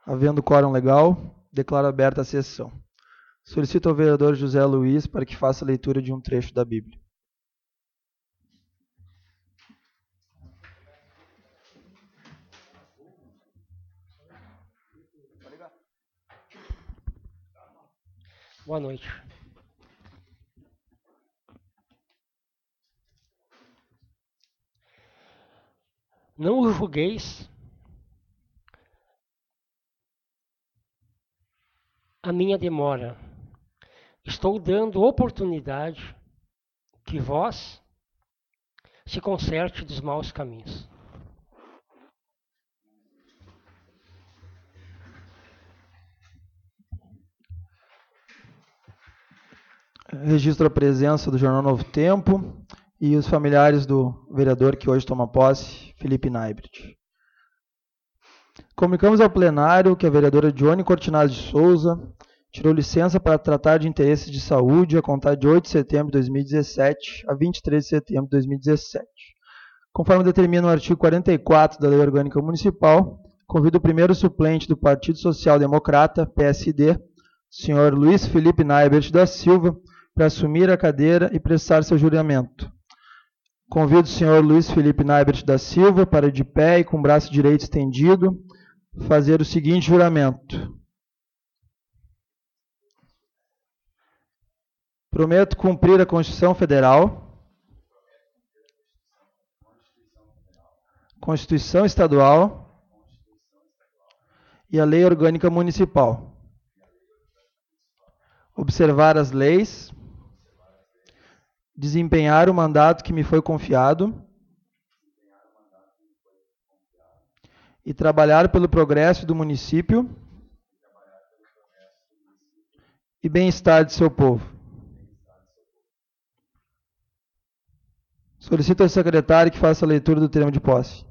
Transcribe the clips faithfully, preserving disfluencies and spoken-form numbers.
Havendo quórum legal, declaro aberta a sessão. Solicito ao vereador José Luiz para que faça a leitura de um trecho da Bíblia. Boa noite. Não julgueis a minha demora. Estou dando oportunidade que vós se conserte dos maus caminhos. Registro a presença do Jornal Novo Tempo e os familiares do vereador que hoje toma posse, Felipe Naibrit. Comunicamos ao plenário que a vereadora Dione Cortinazzi de Souza tirou licença para tratar de interesses de saúde a contar de oito de setembro de dois mil e dezessete a vinte e três de setembro de dois mil e dezessete. Conforme determina o artigo quarenta e quatro da Lei Orgânica Municipal, convido o primeiro suplente do Partido Social Democrata, P S D, senhor Luiz Felipe Naibert da Silva, para assumir a cadeira e prestar seu juramento. Convido o senhor Luiz Felipe Naibert da Silva para, de pé e com o braço direito estendido, fazer o seguinte juramento. Prometo cumprir a Constituição Federal, Constituição Estadual e a Lei Orgânica Municipal. Observar as leis, desempenhar o mandato que me foi confiado e trabalhar pelo progresso do município e bem-estar de seu povo. Solicito ao secretário que faça a leitura do termo de posse.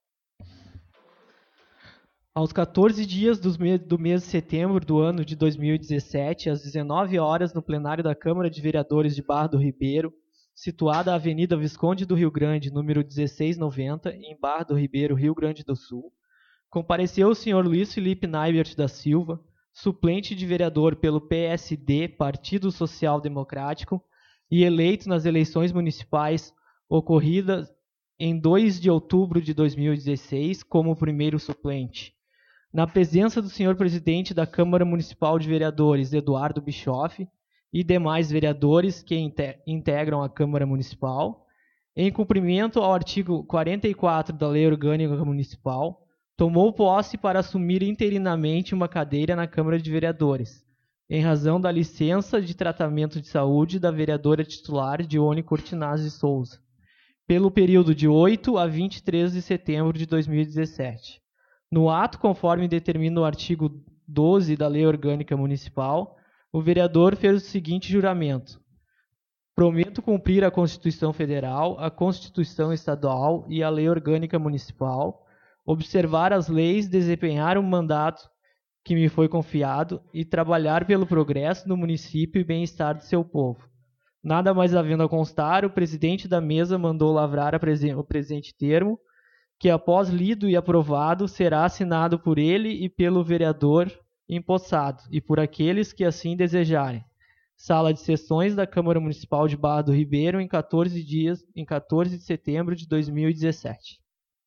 Aos quatorze dias do mês, do mês de setembro do ano de dois mil e dezessete, às dezenove horas, no plenário da Câmara de Vereadores de Barra do Ribeiro, situada a Avenida Visconde do Rio Grande, número dezesseis noventa, em Barra do Ribeiro, Rio Grande do Sul, compareceu o senhor Luiz Felipe Naibert da Silva, suplente de vereador pelo P S D, Partido Social Democrático, e eleito nas eleições municipais ocorridas em dois de outubro de dois mil e dezesseis como primeiro suplente. Na presença do senhor presidente da Câmara Municipal de Vereadores, Eduardo Bischoff, e demais vereadores que integram a Câmara Municipal, em cumprimento ao artigo quarenta e quatro da Lei Orgânica Municipal, tomou posse para assumir interinamente uma cadeira na Câmara de Vereadores, em razão da licença de tratamento de saúde da vereadora titular Dione Cortinazzi de Souza, pelo período de oito a vinte e três de setembro de dois mil e dezessete. No ato, conforme determina o artigo doze da Lei Orgânica Municipal, o vereador fez o seguinte juramento. Prometo cumprir a Constituição Federal, a Constituição Estadual e a Lei Orgânica Municipal, observar as leis, desempenhar o mandato que me foi confiado e trabalhar pelo progresso do município e bem-estar de seu povo. Nada mais havendo a constar, o presidente da mesa mandou lavrar a presen- o presente termo, que após lido e aprovado, será assinado por ele e pelo vereador empossado, e por aqueles que assim desejarem. Sala de sessões da Câmara Municipal de Barra do Ribeiro, em quatorze dias, em quatorze de setembro de dois mil e dezessete.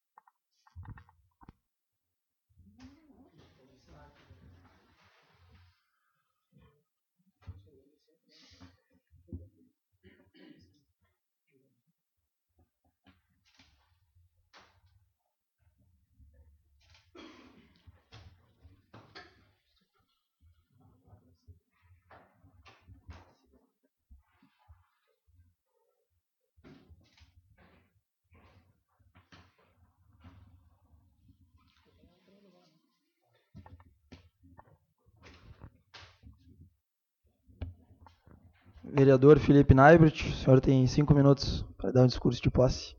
Vereador Felipe Naibert, o senhor tem cinco minutos para dar um discurso de posse.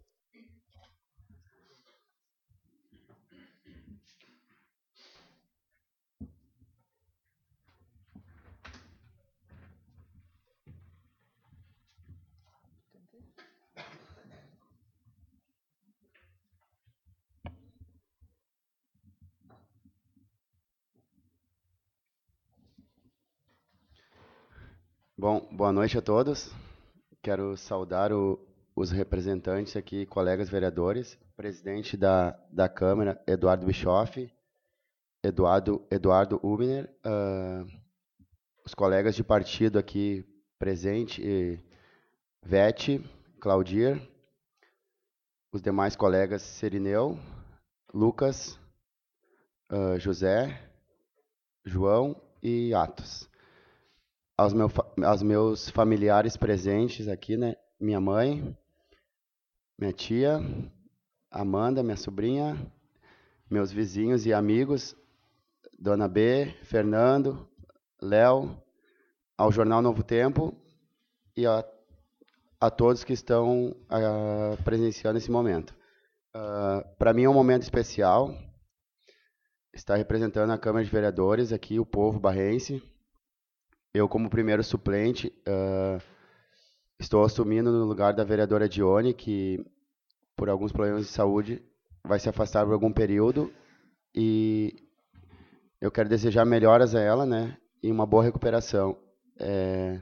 Bom, boa noite a todos. Quero saudar o, os representantes aqui, colegas vereadores, presidente da, da Câmara, Eduardo Bischoff, Eduardo, Eduardo Ubner, uh, os colegas de partido aqui presente, e Vete, Claudir, os demais colegas Serineu, Lucas, uh, José, João e Atos. Aos, meu, aos meus familiares presentes aqui, né? Minha mãe, minha tia, Amanda, minha sobrinha, meus vizinhos e amigos, Dona B, Fernando, Léo, ao Jornal Novo Tempo e a, a todos que estão uh, presenciando esse momento. Uh, Para mim é um momento especial estar representando a Câmara de Vereadores aqui, o povo barrense. Eu, como primeiro suplente, uh, estou assumindo no lugar da vereadora Dione, que, por alguns problemas de saúde, vai se afastar por algum período. E eu quero desejar melhoras a ela, né? E uma boa recuperação. É...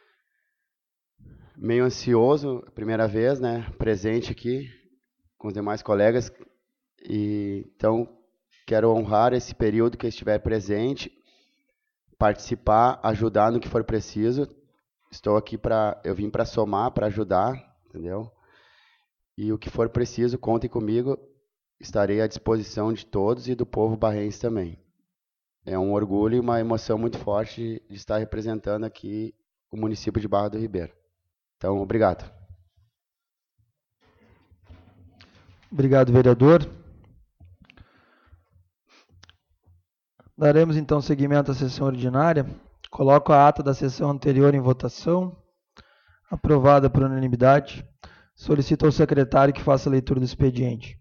Meio ansioso, primeira vez, né? Presente aqui com os demais colegas. E, então, quero honrar esse período que eu estiver presente, participar, ajudar no que for preciso. Estou aqui para, eu vim para somar, para ajudar, entendeu? E o que for preciso, contem comigo. Estarei à disposição de todos e do povo barrense também. É um orgulho e uma emoção muito forte de estar representando aqui o município de Barra do Ribeiro. Então, obrigado. Obrigado, vereador. Daremos então seguimento à sessão ordinária. Coloco a ata da sessão anterior em votação. Aprovada por unanimidade. Solicito ao secretário que faça a leitura do expediente.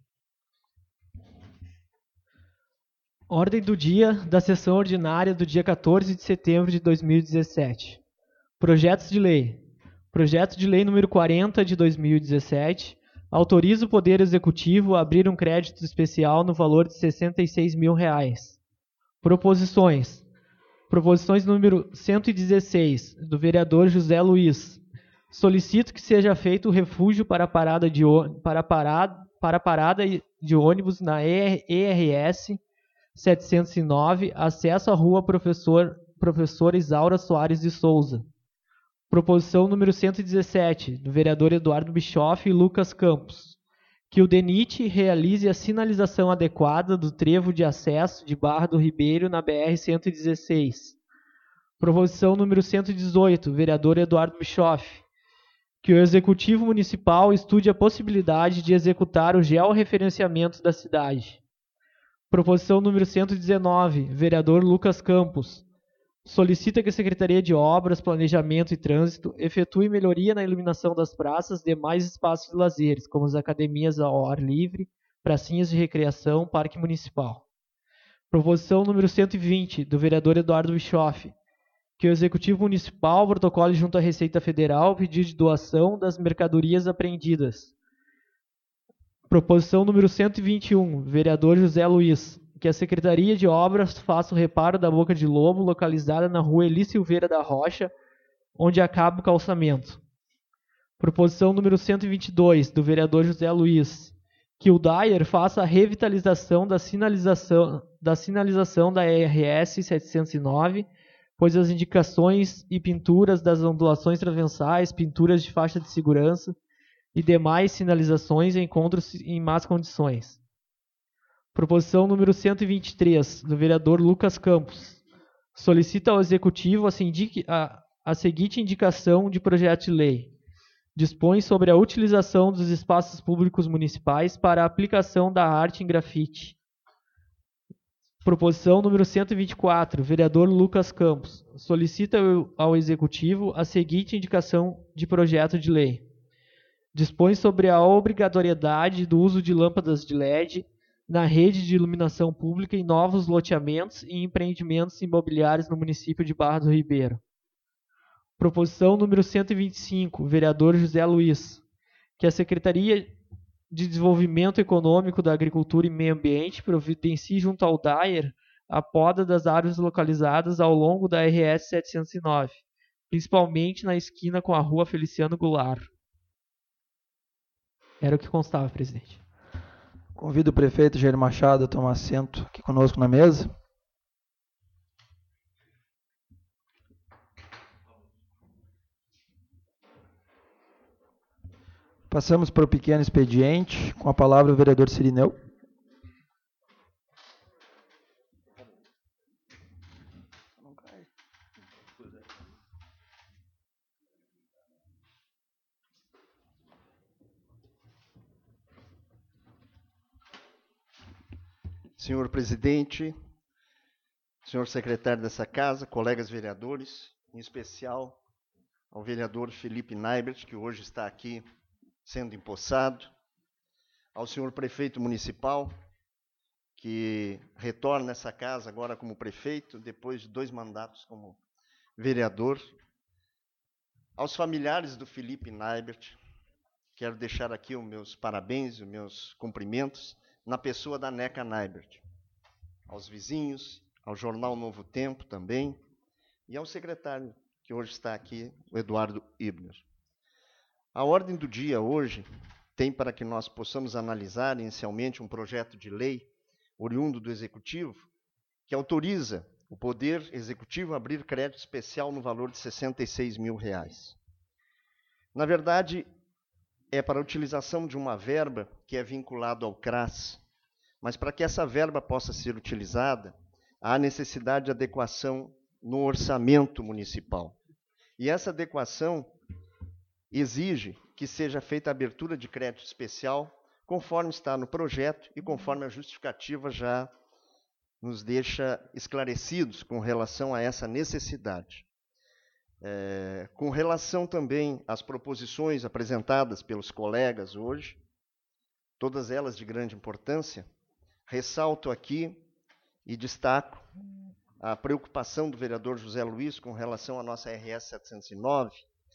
Ordem do dia da sessão ordinária do dia quatorze de setembro de dois mil e dezessete. Projetos de lei. Projeto de lei número quarenta de dois mil e dezessete. Autoriza o Poder Executivo a abrir um crédito especial no valor de sessenta e seis mil reais. Proposições. Proposições número cento e dezesseis, do vereador José Luiz. Solicito que seja feito o refúgio para parada de, para parada, para parada de ônibus na E R S setecentos e nove, acesso à rua Professor, Professora Isaura Soares de Souza. Proposição número cento e dezessete, do vereador Eduardo Bischoff e Lucas Campos. Que o DENIT realize a sinalização adequada do trevo de acesso de Barra do Ribeiro na B R cento e dezesseis. Proposição número cento e dezoito, vereador Eduardo Bischoff. Que o Executivo Municipal estude a possibilidade de executar o georreferenciamento da cidade. Proposição número cento e dezenove, vereador Lucas Campos. Solicita que a Secretaria de Obras, Planejamento e Trânsito efetue melhoria na iluminação das praças e demais espaços de lazeres, como as academias ao ar livre, pracinhas de recreação, parque municipal. Proposição número cento e vinte, do vereador Eduardo Bischoff. Que o Executivo Municipal protocole junto à Receita Federal o pedido de doação das mercadorias apreendidas. Proposição número cento e vinte e um, vereador José Luiz. Que a Secretaria de Obras faça o reparo da Boca de Lobo, localizada na rua Eli Silveira da Rocha, onde acaba o calçamento. Proposição número cento e vinte e dois, do vereador José Luiz. Que o Dyer faça a revitalização da sinalização da, sinalização da E R S setecentos e nove, pois as indicações e pinturas das ondulações transversais, pinturas de faixa de segurança e demais sinalizações encontram-se em más condições. Proposição número cento e vinte e três, do vereador Lucas Campos. Solicita ao Executivo a, sindique, a, a seguinte indicação de projeto de lei. Dispõe sobre a utilização dos espaços públicos municipais para a aplicação da arte em grafite. Proposição número cento e vinte e quatro, vereador Lucas Campos. Solicita ao Executivo a seguinte indicação de projeto de lei. Dispõe sobre a obrigatoriedade do uso de lâmpadas de L E D na rede de iluminação pública em novos loteamentos e empreendimentos imobiliários no município de Barra do Ribeiro. Proposição número cento e vinte e cinco, vereador José Luiz. Que a Secretaria de Desenvolvimento Econômico da Agricultura e Meio Ambiente providencie junto ao Dyer a poda das árvores localizadas ao longo da R S setecentos e nove, principalmente na esquina com a rua Feliciano Goulart. Era o que constava, presidente. Convido o prefeito Jair Machado a tomar assento aqui conosco na mesa. Passamos para o pequeno expediente, com a palavra o vereador Cirineu. Senhor presidente, senhor secretário dessa casa, colegas vereadores, em especial ao vereador Felipe Naibert, que hoje está aqui sendo empossado, ao senhor prefeito municipal, que retorna a essa casa agora como prefeito, depois de dois mandatos como vereador, aos familiares do Felipe Naibert, quero deixar aqui os meus parabéns, os meus cumprimentos, na pessoa da Neca Naibert, aos vizinhos, ao jornal Novo Tempo também, e ao secretário, que hoje está aqui, o Eduardo Ibner. A ordem do dia hoje tem para que nós possamos analisar inicialmente um projeto de lei oriundo do Executivo, que autoriza o Poder Executivo a abrir crédito especial no valor de sessenta e seis mil reais. Na verdade, é para a utilização de uma verba que é vinculada ao C R A S, mas para que essa verba possa ser utilizada, há necessidade de adequação no orçamento municipal. E essa adequação exige que seja feita a abertura de crédito especial, conforme está no projeto e conforme a justificativa já nos deixa esclarecidos com relação a essa necessidade. É, com relação também às proposições apresentadas pelos colegas hoje, todas elas de grande importância, ressalto aqui e destaco a preocupação do vereador José Luiz com relação à nossa R S setecentos e nove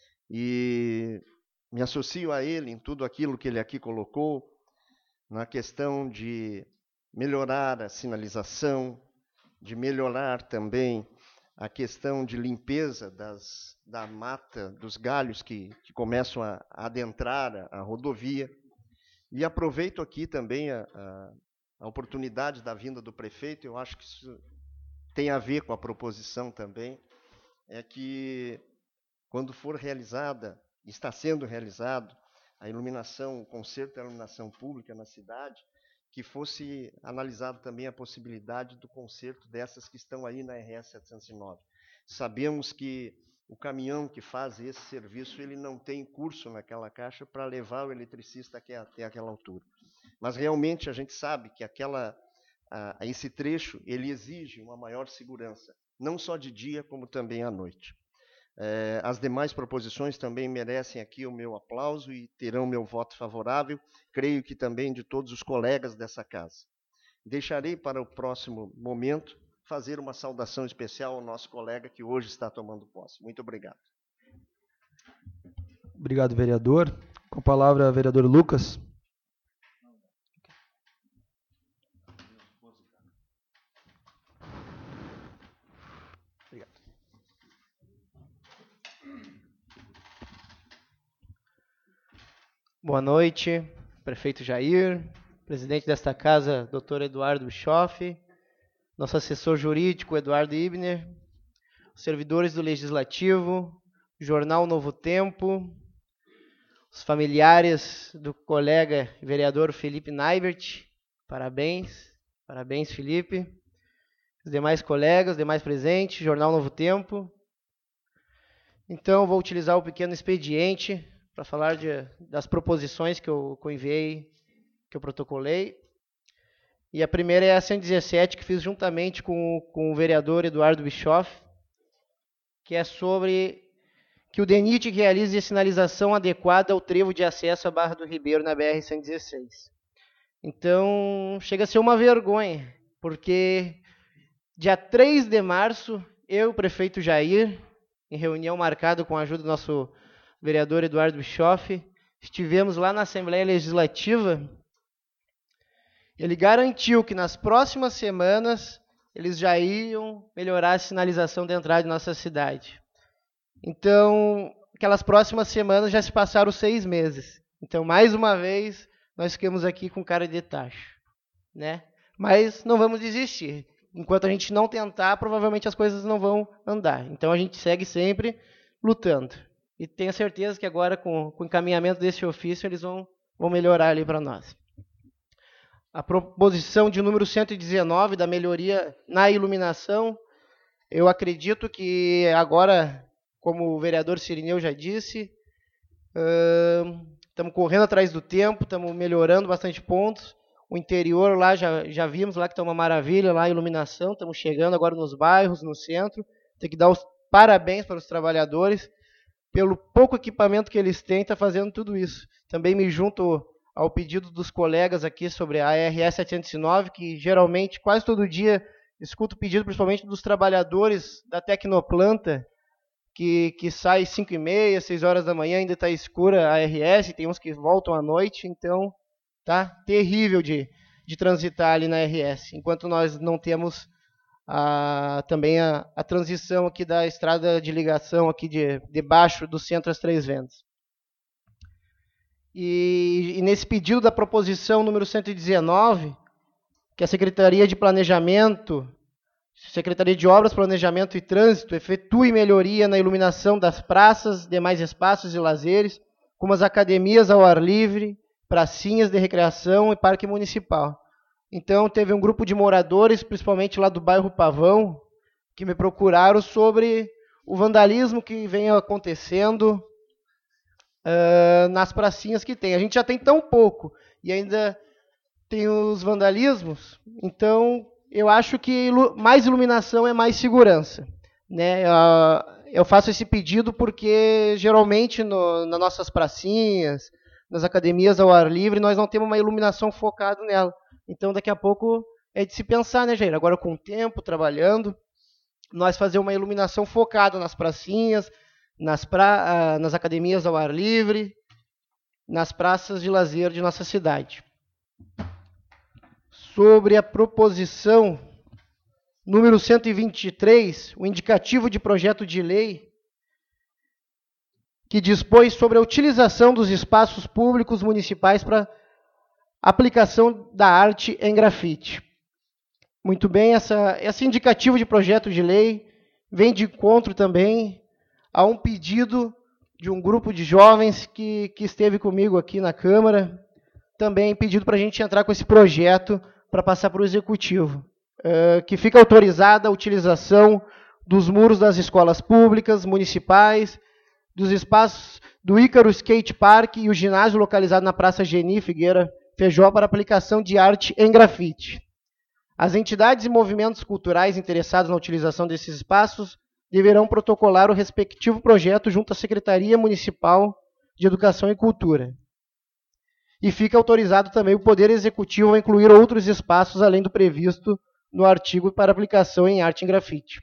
e me associo a ele em tudo aquilo que ele aqui colocou, na questão de melhorar a sinalização, de melhorar também a questão de limpeza das, da mata, dos galhos que, que começam a, a adentrar a, a rodovia. E aproveito aqui também a, a, a oportunidade da vinda do prefeito, eu acho que isso tem a ver com a proposição também, é que quando for realizada, está sendo realizado, a iluminação, o conserto da iluminação pública na cidade, que fosse analisado também a possibilidade do conserto dessas que estão aí na R S setecentos e nove. Sabemos que o caminhão que faz esse serviço, ele não tem curso naquela caixa para levar o eletricista até, até aquela altura. Mas realmente a gente sabe que aquela, a, esse trecho, ele exige uma maior segurança, não só de dia, como também à noite. É, as demais proposições também merecem aqui o meu aplauso e terão meu voto favorável, creio que também de todos os colegas dessa casa. Deixarei para o próximo momento fazer uma saudação especial ao nosso colega que hoje está tomando posse. Muito obrigado. Obrigado, vereador. Com a palavra, vereador Lucas. Boa noite, prefeito Jair, presidente desta casa, doutor Eduardo Bischoff, nosso assessor jurídico, Eduardo Ibner, servidores do Legislativo, Jornal Novo Tempo, os familiares do colega vereador Felipe Naibert, parabéns, parabéns Felipe, os demais colegas, os demais presentes, Jornal Novo Tempo. Então, vou utilizar o pequeno expediente para falar de, das proposições que eu, que eu enviei, que eu protocolei. E a primeira é a cento e dezessete, que fiz juntamente com, com o vereador Eduardo Bischoff, que é sobre que o DENIT realize a sinalização adequada ao trevo de acesso à Barra do Ribeiro na B R cento e dezesseis. Então, chega a ser uma vergonha, porque dia três de março, eu, prefeito Jair, em reunião marcada com a ajuda do nosso vereador Eduardo Bischoff, estivemos lá na Assembleia Legislativa. Ele garantiu que nas próximas semanas eles já iam melhorar a sinalização da entrada de nossa cidade. Então, aquelas próximas semanas já se passaram seis meses. Então, mais uma vez, nós ficamos aqui com cara de tacho, né? Mas não vamos desistir. Enquanto a gente não tentar, provavelmente as coisas não vão andar. Então, a gente segue sempre lutando. E tenho certeza que agora, com, com o encaminhamento desse ofício, eles vão, vão melhorar ali para nós. A proposição de número cento e dezenove, da melhoria na iluminação, eu acredito que agora, como o vereador Cirineu já disse, estamos uh, correndo atrás do tempo, estamos melhorando bastante pontos. O interior lá, já, já vimos lá que está uma maravilha, lá a iluminação, estamos chegando agora nos bairros, no centro. Tem que dar os parabéns para os trabalhadores, pelo pouco equipamento que eles têm, está fazendo tudo isso. Também me junto ao pedido dos colegas aqui sobre a R S setecentos e nove, que geralmente, quase todo dia, escuto o pedido principalmente dos trabalhadores da Tecnoplanta, que, que sai cinco e meia, seis horas da manhã, ainda está escura a R S, tem uns que voltam à noite, então tá terrível de, de transitar ali na R S, enquanto nós não temos a, também a, a transição aqui da estrada de ligação aqui de, de baixo do centro às Três Vendas. E, e nesse pedido da proposição número cento e dezenove, que a Secretaria de Planejamento, Secretaria de Obras, Planejamento e Trânsito efetue melhoria na iluminação das praças, demais espaços e lazeres, como as academias ao ar livre, pracinhas de recreação e parque municipal. Então, teve um grupo de moradores, principalmente lá do bairro Pavão, que me procuraram sobre o vandalismo que vem acontecendo uh, nas pracinhas que tem. A gente já tem tão pouco e ainda tem os vandalismos, então eu acho que mais iluminação é mais segurança, né? Eu faço esse pedido porque geralmente no, nas nossas pracinhas, nas academias ao ar livre, nós não temos uma iluminação focada nela. Então daqui a pouco é de se pensar, né, Jair? Agora com o tempo, trabalhando, nós fazer uma iluminação focada nas pracinhas, nas, pra, nas academias ao ar livre, nas praças de lazer de nossa cidade. Sobre a proposição número cento e vinte e três, o indicativo de projeto de lei que dispõe sobre a utilização dos espaços públicos municipais para aplicação da arte em grafite. Muito bem, essa, esse indicativo de projeto de lei vem de encontro também a um pedido de um grupo de jovens que, que esteve comigo aqui na Câmara, também pedido para a gente entrar com esse projeto para passar para o Executivo, uh, que fica autorizada a utilização dos muros das escolas públicas, municipais, dos espaços do Ícaro Skate Park e o ginásio localizado na Praça Geni Figueira Feijó para aplicação de arte em grafite. As entidades e movimentos culturais interessados na utilização desses espaços deverão protocolar o respectivo projeto junto à Secretaria Municipal de Educação e Cultura. E fica autorizado também o Poder Executivo a incluir outros espaços além do previsto no artigo para aplicação em arte em grafite.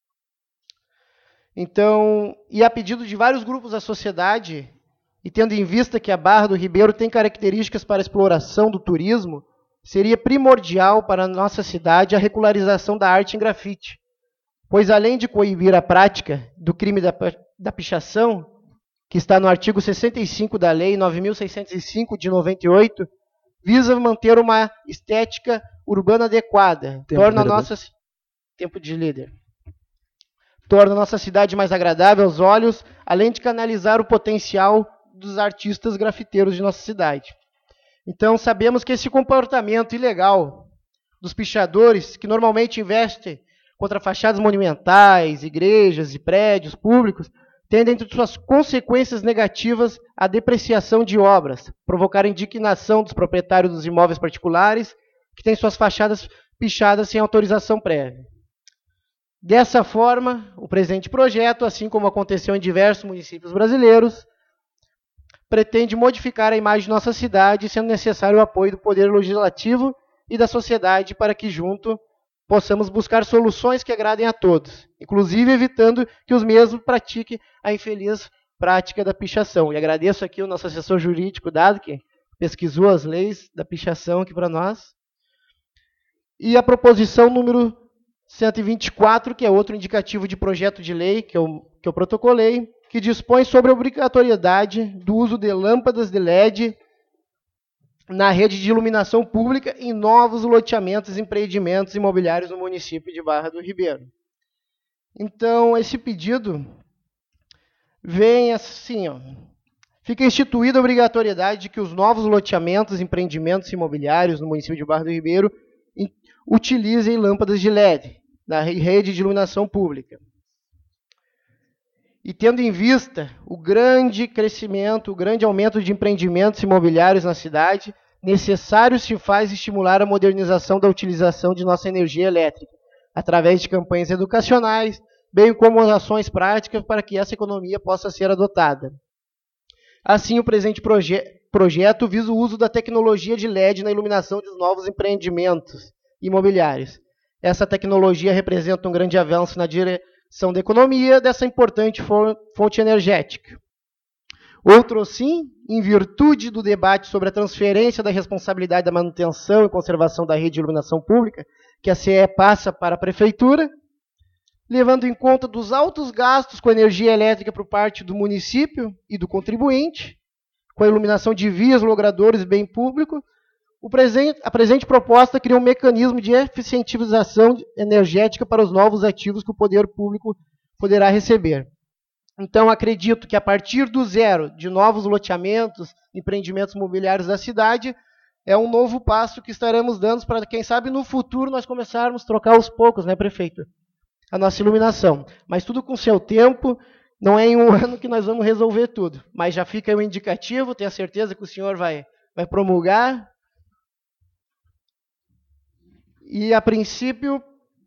Então, e a pedido de vários grupos da sociedade, e tendo em vista que a Barra do Ribeiro tem características para a exploração do turismo, seria primordial para a nossa cidade a regularização da arte em grafite, pois além de coibir a prática do crime da, da pichação, que está no artigo sessenta e cinco da Lei nove mil seiscentos e cinco, de noventa e oito, visa manter uma estética urbana adequada, Tempo torna a de nossa... Tempo de líder. Torna a nossa cidade mais agradável aos olhos, além de canalizar o potencial dos artistas grafiteiros de nossa cidade. Então, sabemos que esse comportamento ilegal dos pichadores, que normalmente investem contra fachadas monumentais, igrejas e prédios públicos, tem dentre suas consequências negativas a depreciação de obras, provocar indignação dos proprietários dos imóveis particulares, que têm suas fachadas pichadas sem autorização prévia. Dessa forma, o presente projeto, assim como aconteceu em diversos municípios brasileiros, pretende modificar a imagem de nossa cidade, sendo necessário o apoio do Poder Legislativo e da sociedade para que, junto, possamos buscar soluções que agradem a todos, inclusive evitando que os mesmos pratiquem a infeliz prática da pichação. E agradeço aqui o nosso assessor jurídico, Dado, que pesquisou as leis da pichação aqui para nós. E a proposição número cento e vinte e quatro, que é outro indicativo de projeto de lei, que eu que eu protocolei, que dispõe sobre a obrigatoriedade do uso de lâmpadas de L E D na rede de iluminação pública em novos loteamentos e empreendimentos imobiliários no município de Barra do Ribeiro. Então, esse pedido vem assim, ó, fica instituída a obrigatoriedade de que os novos loteamentos e empreendimentos imobiliários no município de Barra do Ribeiro utilizem lâmpadas de L E D na rede de iluminação pública. E tendo em vista o grande crescimento, o grande aumento de empreendimentos imobiliários na cidade, necessário se faz estimular a modernização da utilização de nossa energia elétrica, através de campanhas educacionais, bem como ações práticas para que essa economia possa ser adotada. Assim, o presente proje projeto visa o uso da tecnologia de L E D na iluminação dos novos empreendimentos imobiliários. Essa tecnologia representa um grande avanço na direção da economia dessa importante fonte energética. Outro sim, em virtude do debate sobre a transferência da responsabilidade da manutenção e conservação da rede de iluminação pública, que a C E passa para a Prefeitura, levando em conta dos altos gastos com energia elétrica por parte do município e do contribuinte, com a iluminação de vias, logradores e bem público, o presente, a presente proposta cria um mecanismo de eficientização energética para os novos ativos que o poder público poderá receber. Então, acredito que a partir do zero de novos loteamentos, empreendimentos imobiliários da cidade, é um novo passo que estaremos dando para, quem sabe, no futuro nós começarmos a trocar aos poucos, né, prefeito? A nossa iluminação. Mas tudo com seu tempo, não é em um ano que nós vamos resolver tudo. Mas já fica aí um indicativo, tenho a certeza que o senhor vai, vai promulgar. E, a princípio,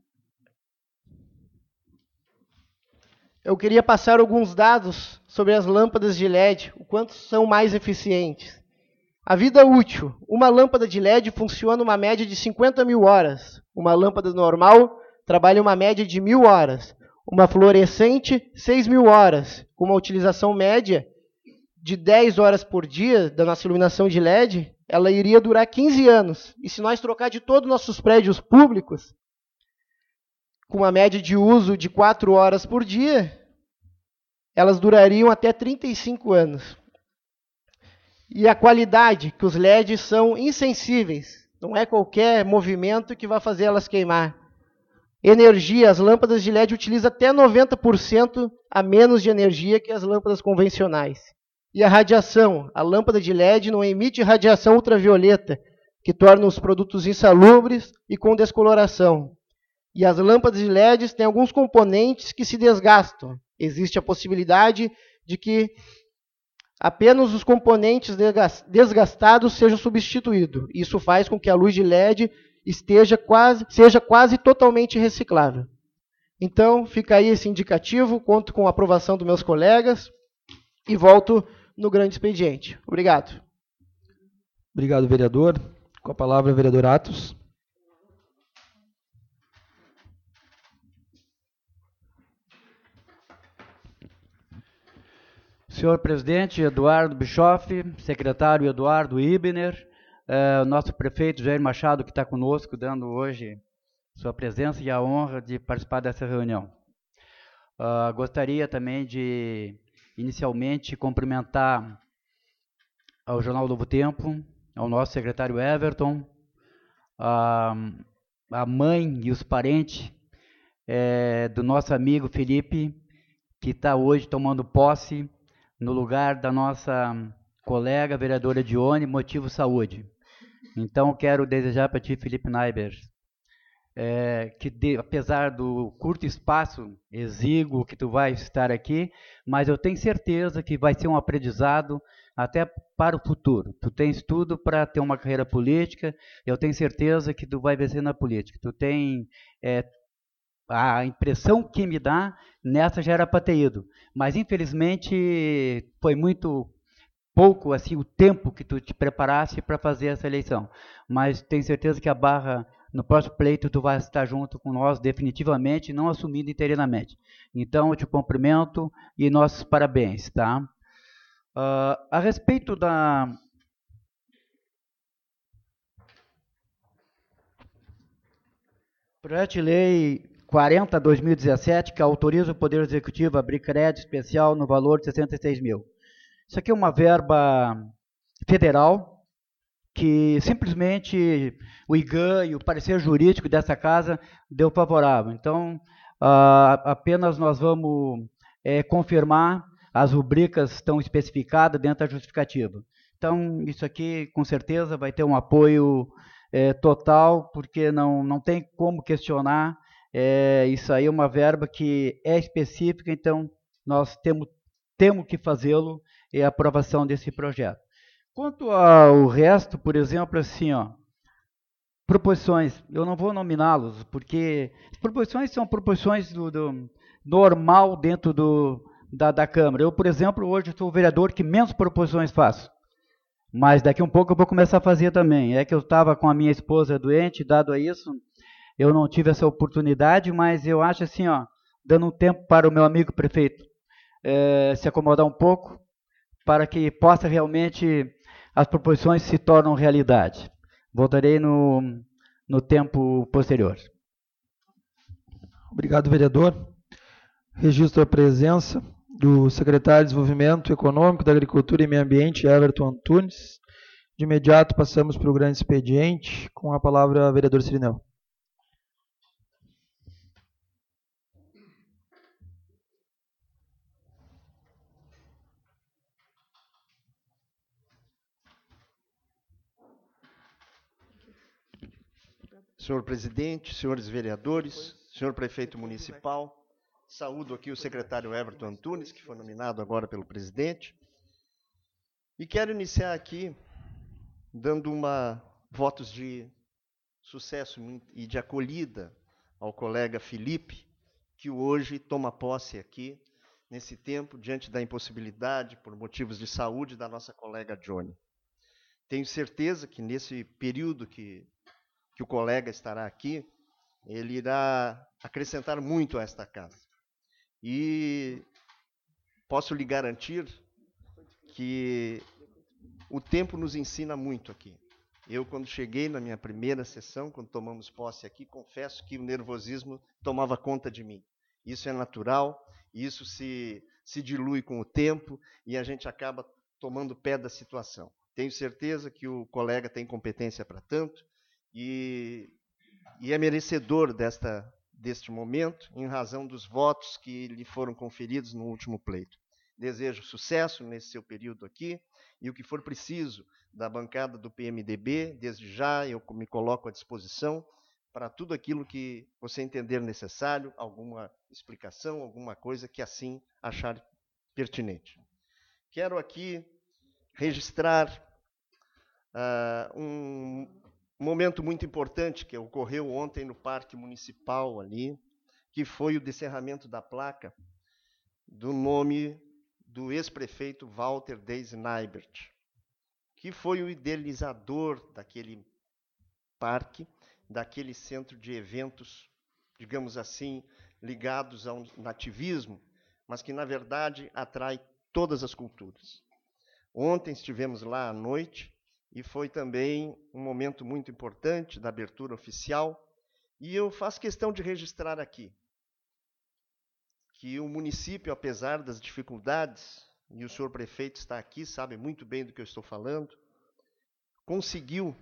eu queria passar alguns dados sobre as lâmpadas de L E D, o quanto são mais eficientes. A vida útil. Uma lâmpada de L E D funciona uma média de cinquenta mil horas. Uma lâmpada normal trabalha uma média de mil horas. Uma fluorescente, seis mil horas. Com uma utilização média de dez horas por dia da nossa iluminação de L E D, ela iria durar quinze anos. E se nós trocar de todos os nossos prédios públicos, com uma média de uso de quatro horas por dia, elas durariam até trinta e cinco anos. E a qualidade, que os L E Ds são insensíveis. Não é qualquer movimento que vai fazer elas queimar. Energia, as lâmpadas de L E D utilizam até noventa por cento a menos de energia que as lâmpadas convencionais. E a radiação, a lâmpada de L E D não emite radiação ultravioleta, que torna os produtos insalubres e com descoloração. E as lâmpadas de L E Ds têm alguns componentes que se desgastam. Existe a possibilidade de que apenas os componentes desgastados sejam substituídos. Isso faz com que a luz de L E D esteja quase, seja quase totalmente reciclável. Então, fica aí esse indicativo, conto com a aprovação dos meus colegas e volto no grande expediente. Obrigado. Obrigado, vereador. Com a palavra, vereador Atos. Senhor presidente Eduardo Bischoff, secretário Eduardo Ibner, eh, nosso prefeito Jair Machado, que está conosco, dando hoje sua presença e a honra de participar dessa reunião. Uh, gostaria também de, inicialmente, cumprimentar ao Jornal Novo Tempo, ao nosso secretário Everton, a, a mãe e os parentes eh, do nosso amigo Felipe, que está hoje tomando posse no lugar da nossa colega vereadora Dione, motivo saúde. Então, quero desejar para ti, Felipe Naibers, é, que de, apesar do curto espaço exíguo que tu vai estar aqui, mas eu tenho certeza que vai ser um aprendizado até para o futuro. Tu tens tudo para ter uma carreira política, eu tenho certeza que tu vai vencer na política. Tu tem... É, a impressão que me dá, nessa já era para ter ido. Mas, infelizmente, foi muito pouco assim o tempo que tu te preparasse para fazer essa eleição. Mas tenho certeza que a Barra, no próximo pleito, tu vai estar junto com nós definitivamente, não assumindo interinamente. Então, eu te cumprimento e nossos parabéns. Tá? Uh, a respeito da... Projeto de lei quarenta barra dois mil e dezessete, que autoriza o Poder Executivo a abrir crédito especial no valor de sessenta e seis mil. Isso aqui é uma verba federal que simplesmente o I G A N e o parecer jurídico dessa casa deu favorável. Então, uh, apenas nós vamos é, confirmar, as rubricas estão especificadas dentro da justificativa. Então, isso aqui, com certeza, vai ter um apoio é, total, porque não, não tem como questionar. É, isso aí é uma verba que é específica, então nós temos, temos que fazê-lo, e a aprovação desse projeto. Quanto ao resto, por exemplo, assim, ó, proposições, eu não vou nominá-los, porque as proposições são proposições do, do normal dentro do, da, da Câmara. Eu, por exemplo, hoje sou o vereador que menos proposições faço, mas daqui um pouco eu vou começar a fazer também. É que eu estava com a minha esposa doente, dado a isso, eu não tive essa oportunidade, mas eu acho assim, ó, dando um tempo para o meu amigo prefeito é, se acomodar um pouco, para que possa realmente, as proposições se tornem realidade. Voltarei no, no tempo posterior. Obrigado, vereador. Registro a presença do secretário de Desenvolvimento Econômico, da Agricultura e Meio Ambiente, Everton Antunes. De imediato, passamos para o grande expediente, com a palavra, vereador Cirinel. Senhor presidente, senhores vereadores, senhor prefeito municipal, saúdo aqui o secretário Everton Antunes, que foi nominado agora pelo presidente, e quero iniciar aqui dando uma votos de sucesso e de acolhida ao colega Felipe, que hoje toma posse aqui, nesse tempo, diante da impossibilidade, por motivos de saúde, da nossa colega Johnny. Tenho certeza que nesse período que que o colega estará aqui, ele irá acrescentar muito a esta casa. E posso lhe garantir que o tempo nos ensina muito aqui. Eu, quando cheguei na minha primeira sessão, quando tomamos posse aqui, confesso que o nervosismo tomava conta de mim. Isso é natural, isso se, se dilui com o tempo e a gente acaba tomando pé da situação. Tenho certeza que o colega tem competência para tanto, E, e é merecedor desta, deste momento, em razão dos votos que lhe foram conferidos no último pleito. Desejo sucesso nesse seu período aqui, e o que for preciso da bancada do P M D B, desde já eu me coloco à disposição para tudo aquilo que você entender necessário, alguma explicação, alguma coisa que assim achar pertinente. Quero aqui registrar uh, um... Um momento muito importante que ocorreu ontem no Parque Municipal ali, que foi o descerramento da placa do nome do ex-prefeito Walter Deise Neibert, que foi o idealizador daquele parque, daquele centro de eventos, digamos assim, ligados ao nativismo, mas que, na verdade, atrai todas as culturas. Ontem estivemos lá à noite, e foi também um momento muito importante da abertura oficial, e eu faço questão de registrar aqui que o município, apesar das dificuldades, e o senhor prefeito está aqui, sabe muito bem do que eu estou falando, conseguiu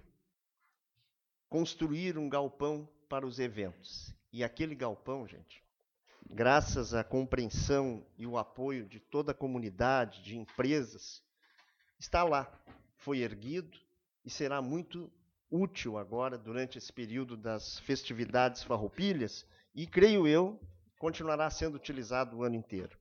construir um galpão para os eventos. E aquele galpão, gente, graças à compreensão e o apoio de toda a comunidade, de empresas, está lá, foi erguido, e será muito útil agora, durante esse período das festividades farroupilhas, e, creio eu, continuará sendo utilizado o ano inteiro.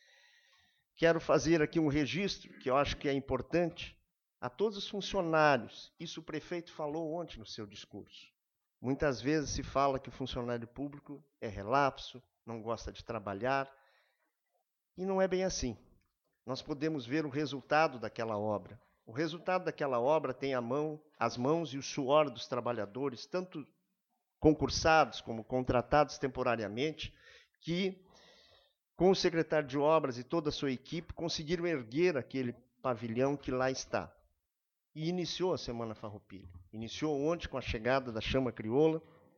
Quero fazer aqui um registro, que eu acho que é importante, a todos os funcionários. Isso o prefeito falou ontem no seu discurso. Muitas vezes se fala que o funcionário público é relapso, não gosta de trabalhar, e não é bem assim. Nós podemos ver o resultado daquela obra. O resultado daquela obra tem a mão, as mãos e o suor dos trabalhadores, tanto concursados como contratados temporariamente, que, com o secretário de obras e toda a sua equipe, conseguiram erguer aquele pavilhão que lá está. E iniciou a Semana Farroupilha. Iniciou ontem com a chegada da Chama Crioula,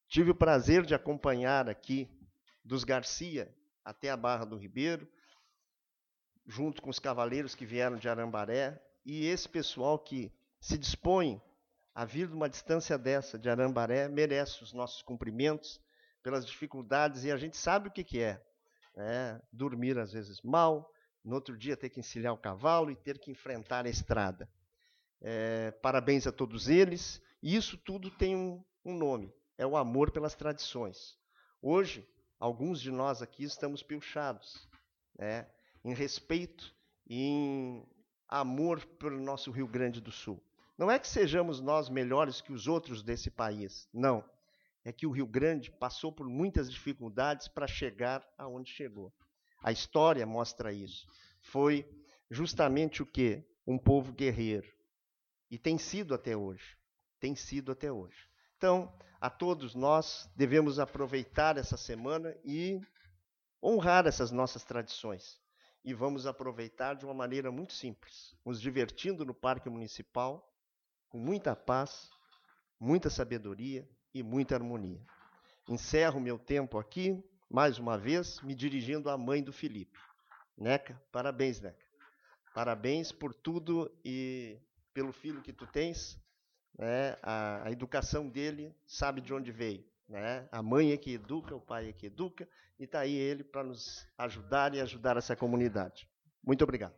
Tive o prazer de acompanhar aqui dos Garcia até a Barra do Ribeiro, junto com os cavaleiros que vieram de Arambaré, e esse pessoal que se dispõe a vir de uma distância dessa, de Arambaré, merece os nossos cumprimentos pelas dificuldades, e a gente sabe o que, que é, né? Dormir às vezes mal, no outro dia ter que encilhar o cavalo e ter que enfrentar a estrada. É, parabéns a todos eles, e isso tudo tem um, um nome, é o amor pelas tradições. Hoje, alguns de nós aqui estamos pilchados, né, em respeito e em amor pelo nosso Rio Grande do Sul. Não é que sejamos nós melhores que os outros desse país, não. É que o Rio Grande passou por muitas dificuldades para chegar aonde chegou. A história mostra isso. Foi justamente o quê? Um povo guerreiro. E tem sido até hoje. Tem sido até hoje. Então, a todos nós devemos aproveitar essa semana e honrar essas nossas tradições. E vamos aproveitar de uma maneira muito simples, nos divertindo no Parque Municipal, com muita paz, muita sabedoria e muita harmonia. Encerro meu tempo aqui, mais uma vez, me dirigindo à mãe do Felipe. Neca, parabéns, Neca. Parabéns por tudo e pelo filho que tu tens. Né? A, a educação dele sabe de onde veio. Né? A mãe é que educa, o pai é que educa, e está aí ele para nos ajudar e ajudar essa comunidade. Muito obrigado.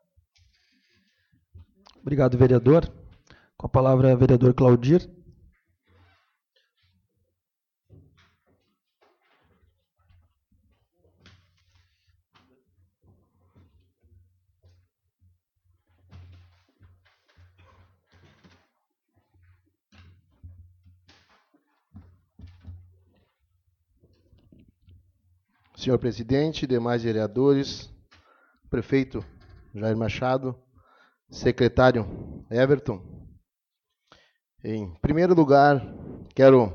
Obrigado, vereador. Com a palavra, o vereador Claudir. Senhor presidente, demais vereadores, prefeito Jair Machado, secretário Everton. Em primeiro lugar, quero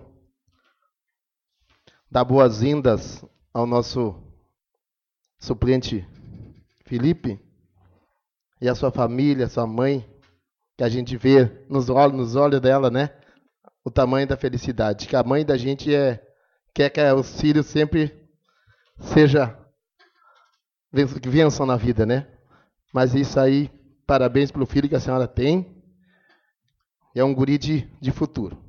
dar boas-vindas ao nosso suplente Felipe e a sua família, sua mãe, que a gente vê nos olhos, nos olhos dela, né? O tamanho da felicidade. Que a mãe da gente é, quer que os filhos sempre seja que vençam na vida, né? Mas isso aí, parabéns pelo filho que a senhora tem. É um guri de, de futuro.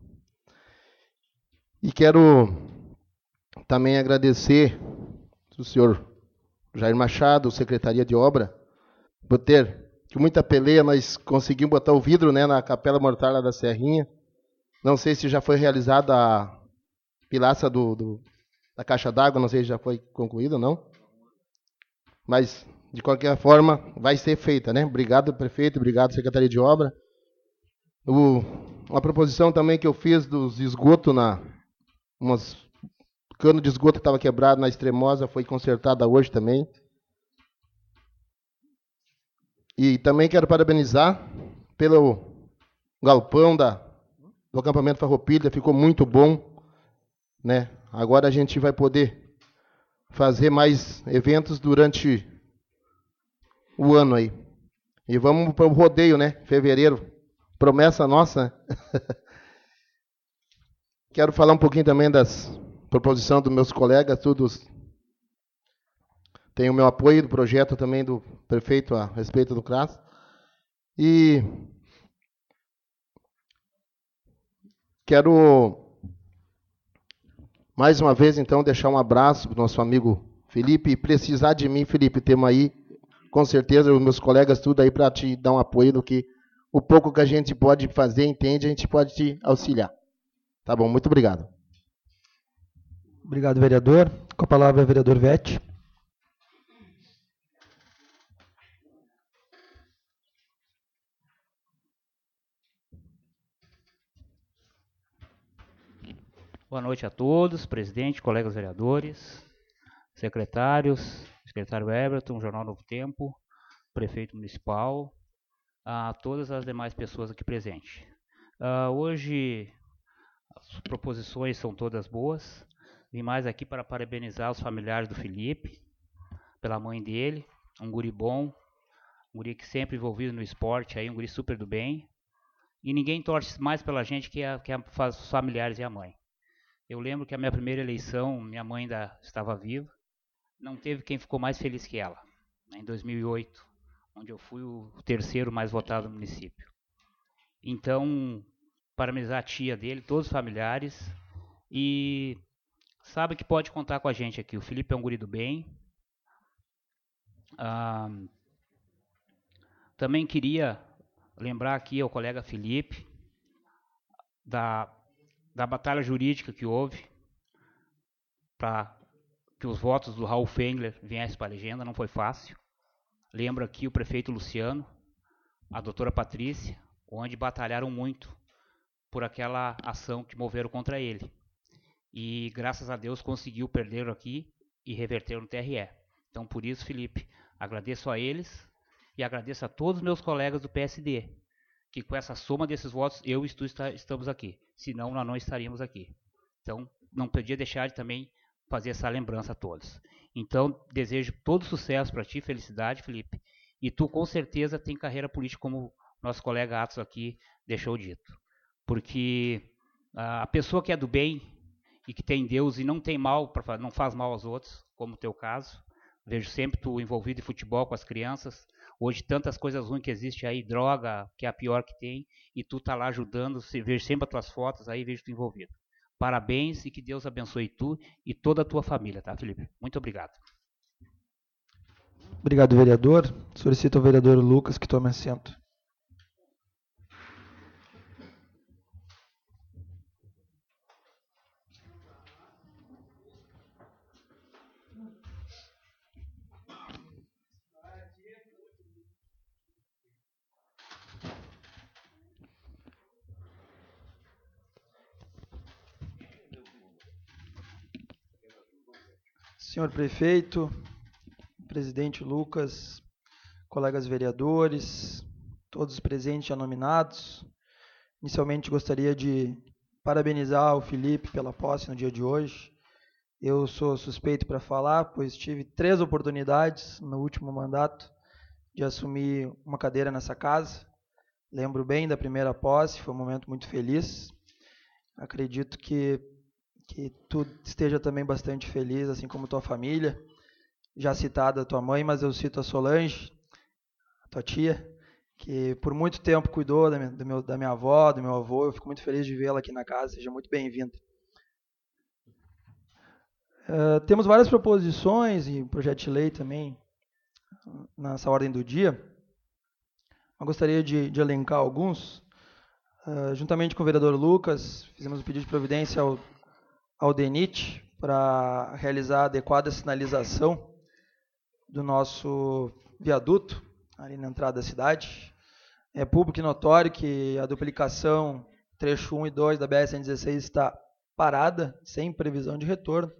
E quero também agradecer o senhor Jair Machado, Secretaria de Obra, por ter, com muita peleia, nós conseguimos botar o vidro, né, na Capela Mortal da Serrinha. Não sei se já foi realizada a pilaça do, do da caixa d'água, não sei se já foi concluída ou não. Mas, de qualquer forma, vai ser feita, né? Obrigado, prefeito, obrigado, Secretaria de Obra. O, uma proposição também que eu fiz dos esgotos, na, umas cano de esgoto que estava quebrado na Extremosa, foi consertada hoje também. E também quero parabenizar pelo galpão da, do acampamento Farroupilha, ficou muito bom, né? Agora a gente vai poder fazer mais eventos durante o ano aí. E vamos para o rodeio, né? Fevereiro. Promessa nossa. Quero falar um pouquinho também das proposições dos meus colegas, todos. Tenho o meu apoio do projeto também do prefeito a respeito do C R A S. E quero mais uma vez, então, deixar um abraço para o nosso amigo Felipe. E precisar de mim, Felipe, temos aí, com certeza, os meus colegas, tudo aí para te dar um apoio do que o pouco que a gente pode fazer, entende, a gente pode te auxiliar. Tá bom, muito obrigado. Obrigado, vereador. Com a palavra, o vereador Vete. Boa noite a todos, presidente, colegas vereadores, secretários, secretário Everton, Jornal Novo Tempo, prefeito municipal, a todas as demais pessoas aqui presentes. Uh, hoje as proposições são todas boas. Vim mais aqui para parabenizar os familiares do Felipe, pela mãe dele, um guri bom, um guri que sempre envolvido no esporte, aí, um guri super do bem. E ninguém torce mais pela gente que, a, que a, os familiares e a mãe. Eu lembro que a minha primeira eleição, minha mãe ainda estava viva, não teve quem ficou mais feliz que ela, né, em dois mil e oito, onde eu fui o terceiro mais votado no município. Então, parabenizar a tia dele, todos os familiares, e sabe que pode contar com a gente aqui. O Felipe é um guri do bem. Ah, também queria lembrar aqui ao colega Felipe da, da batalha jurídica que houve para que os votos do Raul Fengler viessem para a legenda, não foi fácil. Lembro aqui o prefeito Luciano, a doutora Patrícia, onde batalharam muito por aquela ação que moveram contra ele. E graças a Deus conseguiu perder aqui e reverter no T R E. Então por isso, Felipe, agradeço a eles e agradeço a todos os meus colegas do P S D, que com essa soma desses votos eu e tu está, estamos aqui, senão nós não estaríamos aqui. Então não podia deixar de também fazer essa lembrança a todos. Então desejo todo sucesso para ti, felicidade, Felipe, e tu com certeza tem carreira política como nosso colega Atos aqui deixou dito, porque a pessoa que é do bem e que tem Deus e não tem mal, pra, não faz mal aos outros, como o teu caso. Vejo sempre tu envolvido em futebol com as crianças. Hoje tantas coisas ruins que existem aí, droga, que é a pior que tem, e tu tá lá ajudando, vejo sempre as tuas fotos aí, vejo tu envolvido. Parabéns e que Deus abençoe tu e toda a tua família, tá, Felipe? Muito obrigado. Obrigado, vereador. Solicito ao vereador Lucas que tome assento. Senhor prefeito, presidente Lucas, colegas vereadores, todos os presentes já nominados. Inicialmente gostaria de parabenizar o Felipe pela posse no dia de hoje. Eu sou suspeito para falar, pois tive três oportunidades no último mandato de assumir uma cadeira nessa casa. Lembro bem da primeira posse, foi um momento muito feliz. Acredito que que tu esteja também bastante feliz, assim como tua família. Já citada a tua mãe, mas eu cito a Solange, a tua tia, que por muito tempo cuidou da minha, do meu, da minha avó, do meu avô. Eu fico muito feliz de vê-la aqui na casa. Seja muito bem-vinda. Uh, temos várias proposições e projeto de lei também nessa ordem do dia. Eu gostaria de, de elencar alguns. Uh, juntamente com o vereador Lucas, fizemos um pedido de providência ao ao DENIT para realizar a adequada sinalização do nosso viaduto, ali na entrada da cidade. É público e notório que a duplicação trecho um e dois da B R cento e dezesseis está parada, sem previsão de retorno.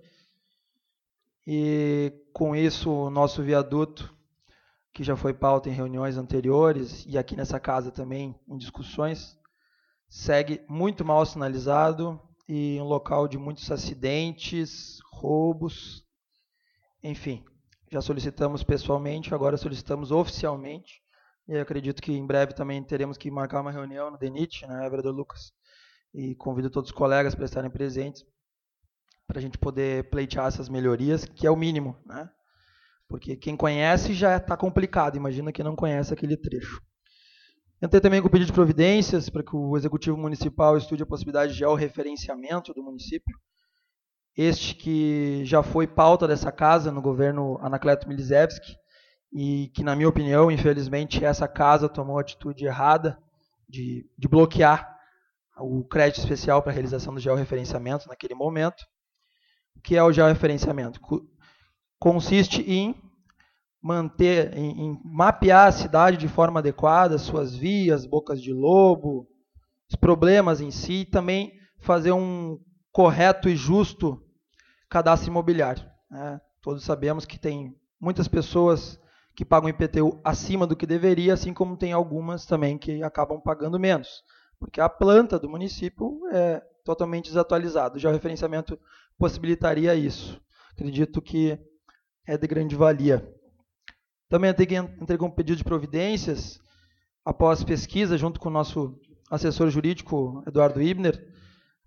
E com isso o nosso viaduto, que já foi pauta em reuniões anteriores e aqui nessa casa também em discussões, segue muito mal sinalizado, e um local de muitos acidentes, roubos, enfim. Já solicitamos pessoalmente, agora solicitamos oficialmente, e acredito que em breve também teremos que marcar uma reunião no DENIT, né, vereador Lucas? E convido todos os colegas para estarem presentes, para a gente poder pleitear essas melhorias, que é o mínimo, né? Porque quem conhece já está complicado, imagina quem não conhece aquele trecho. Entrei também com o pedido de providências para que o Executivo Municipal estude a possibilidade de georreferenciamento do município. Este que já foi pauta dessa casa no governo Anacleto Milizewski e que, na minha opinião, infelizmente, essa casa tomou a atitude errada de, de bloquear o crédito especial para a realização do georreferenciamento naquele momento. O que é o georreferenciamento? Consiste em manter, em, em mapear a cidade de forma adequada, suas vias, bocas de lobo, os problemas em si, e também fazer um correto e justo cadastro imobiliário, né? Todos sabemos que tem muitas pessoas que pagam I P T U acima do que deveria, assim como tem algumas também que acabam pagando menos, porque a planta do município é totalmente desatualizada. O georreferenciamento possibilitaria isso. Acredito que é de grande valia. Também entreguei um pedido de providências, após pesquisa, junto com o nosso assessor jurídico, Eduardo Ibner,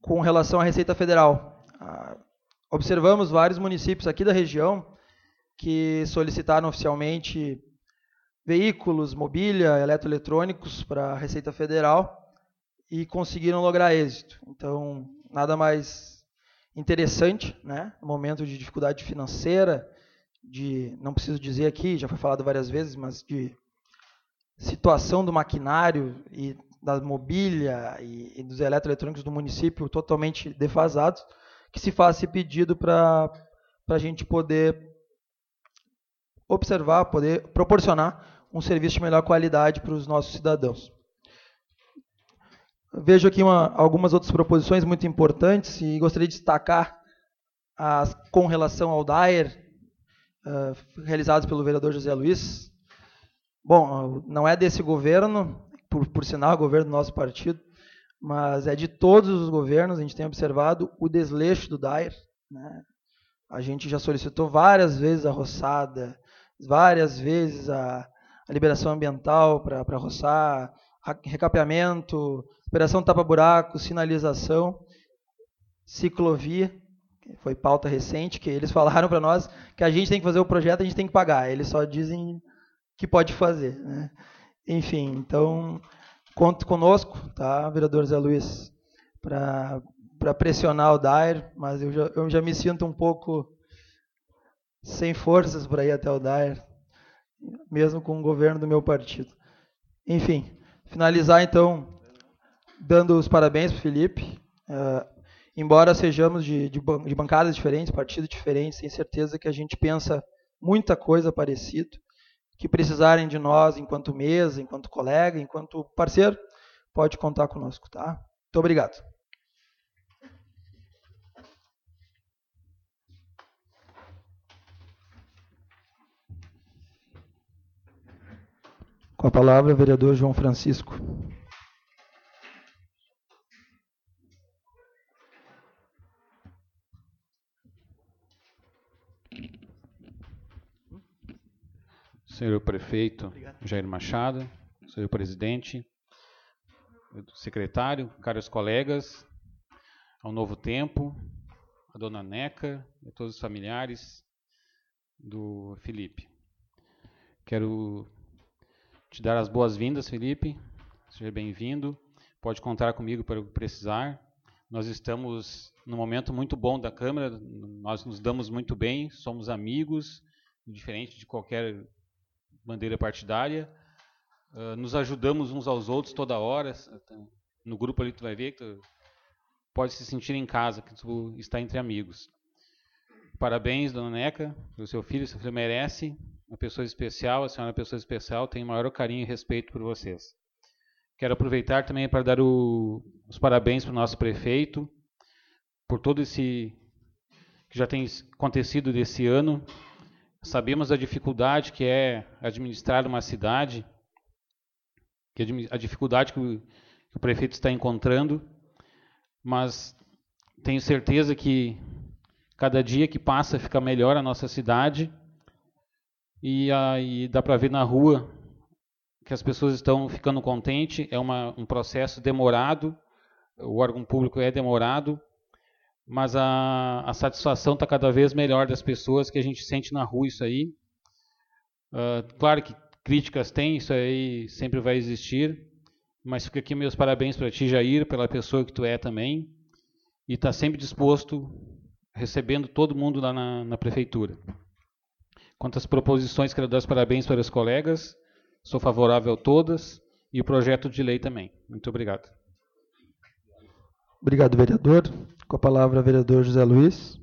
com relação à Receita Federal. Ah, observamos vários municípios aqui da região que solicitaram oficialmente veículos, mobília, eletroeletrônicos para a Receita Federal e conseguiram lograr êxito. Então, nada mais interessante, né, no momento de dificuldade financeira, de, não preciso dizer aqui, já foi falado várias vezes, mas de situação do maquinário e da mobília e, e dos eletroeletrônicos do município totalmente defasados, que se faz esse pedido para a gente poder observar, poder proporcionar um serviço de melhor qualidade para os nossos cidadãos. Vejo aqui uma, algumas outras proposições muito importantes e gostaria de destacar as com relação ao D A E R, uh, realizados pelo vereador José Luiz. Bom, não é desse governo, por, por sinal, é o governo do nosso partido, mas é de todos os governos. A gente tem observado o desleixo do D A E R, né? A gente já solicitou várias vezes a roçada, várias vezes a, a liberação ambiental para roçar, recapeamento, operação tapa-buraco, sinalização, ciclovia, que foi pauta recente, que eles falaram para nós que a gente tem que fazer o projeto, a gente tem que pagar. Eles só dizem que pode fazer, né? Enfim, então, conte conosco, tá, vereador Zé Luiz, para para pressionar o D A E R, mas eu já, eu já me sinto um pouco sem forças para ir até o D A E R, mesmo com o governo do meu partido. Enfim, finalizar então dando os parabéns para o Felipe. Uh, embora sejamos de, de, ban- de bancadas diferentes, partidos diferentes, tenho certeza que a gente pensa muita coisa parecida, que precisarem de nós enquanto mesa, enquanto colega, enquanto parceiro, pode contar conosco, tá? Muito obrigado. Com a palavra, o vereador João Francisco. Senhor prefeito Jair Machado, senhor presidente, secretário, caros colegas, ao Novo Tempo, a dona Neca e todos os familiares do Felipe. Quero te dar as boas-vindas, Felipe. Seja bem-vindo. Pode contar comigo para o que precisar. Nós estamos num momento muito bom da Câmara, nós nos damos muito bem, somos amigos, diferente de qualquer bandeira partidária. Uh, nos ajudamos uns aos outros toda hora. No grupo ali tu vai ver que tu pode se sentir em casa, que tu está entre amigos. Parabéns, dona Neca, pelo seu filho. Seu filho merece uma pessoa especial. A senhora é uma pessoa especial. Tenho o maior carinho e respeito por vocês. Quero aproveitar também para dar o, os parabéns para o nosso prefeito por todo esse que já tem acontecido desse ano. Sabemos da dificuldade que é administrar uma cidade, que a dificuldade que o, que o prefeito está encontrando, mas tenho certeza que cada dia que passa fica melhor a nossa cidade e, a, e dá para ver na rua que as pessoas estão ficando contentes. É uma, um processo demorado, o órgão público é demorado, mas a, a satisfação está cada vez melhor das pessoas, que a gente sente na rua isso aí. Uh, claro que críticas tem, isso aí sempre vai existir, mas fica aqui meus parabéns para ti, Jair, pela pessoa que tu é também, e está sempre disposto, recebendo todo mundo lá na, na prefeitura. Quanto às proposições, quero dar os parabéns para os colegas, sou favorável a todas, e o projeto de lei também. Muito obrigado. Obrigado, vereador. Com a palavra, o vereador José Luiz.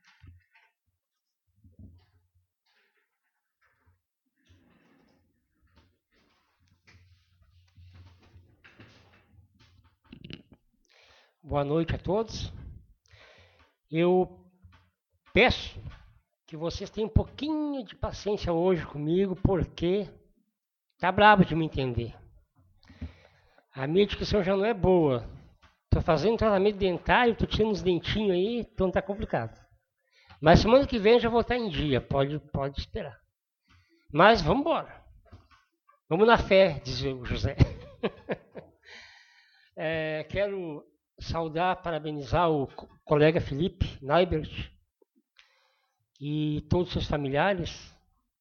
Boa noite a todos. Eu peço que vocês tenham um pouquinho de paciência hoje comigo, porque tá bravo de me entender. A minha dicção já não é boa. Tô fazendo tratamento dentário, tô tirando uns dentinhos aí, então tá complicado. Mas semana que vem já vou estar em dia, pode, pode esperar. Mas vamos embora. Vamos na fé, diz o José. é, quero saudar, parabenizar o co- colega Felipe Naibert e todos os seus familiares.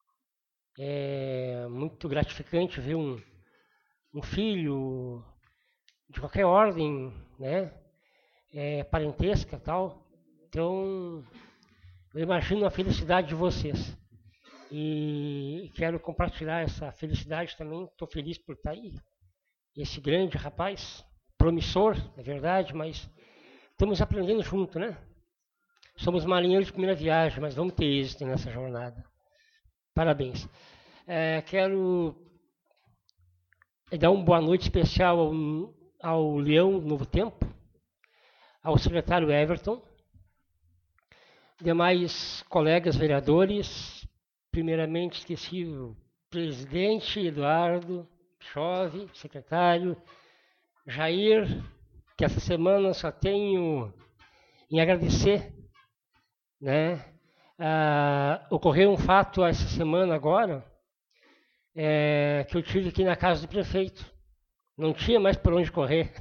É muito gratificante ver um, um filho de qualquer ordem, né? É, parentesca e tal. Então, eu imagino a felicidade de vocês. E quero compartilhar essa felicidade também. Estou feliz por estar aí. Esse grande rapaz, promissor, é verdade, mas estamos aprendendo junto, né? Somos marinheiros de primeira viagem, mas vamos ter êxito nessa jornada. Parabéns. É, quero dar uma boa noite especial ao, ao Leão Novo Tempo, ao secretário Everton, demais colegas vereadores. Primeiramente esqueci o presidente Eduardo Chove, secretário Jair, que essa semana só tenho em agradecer, né? Ah, ocorreu um fato essa semana agora, é, que eu tive aqui na casa do prefeito. Não tinha mais por onde correr.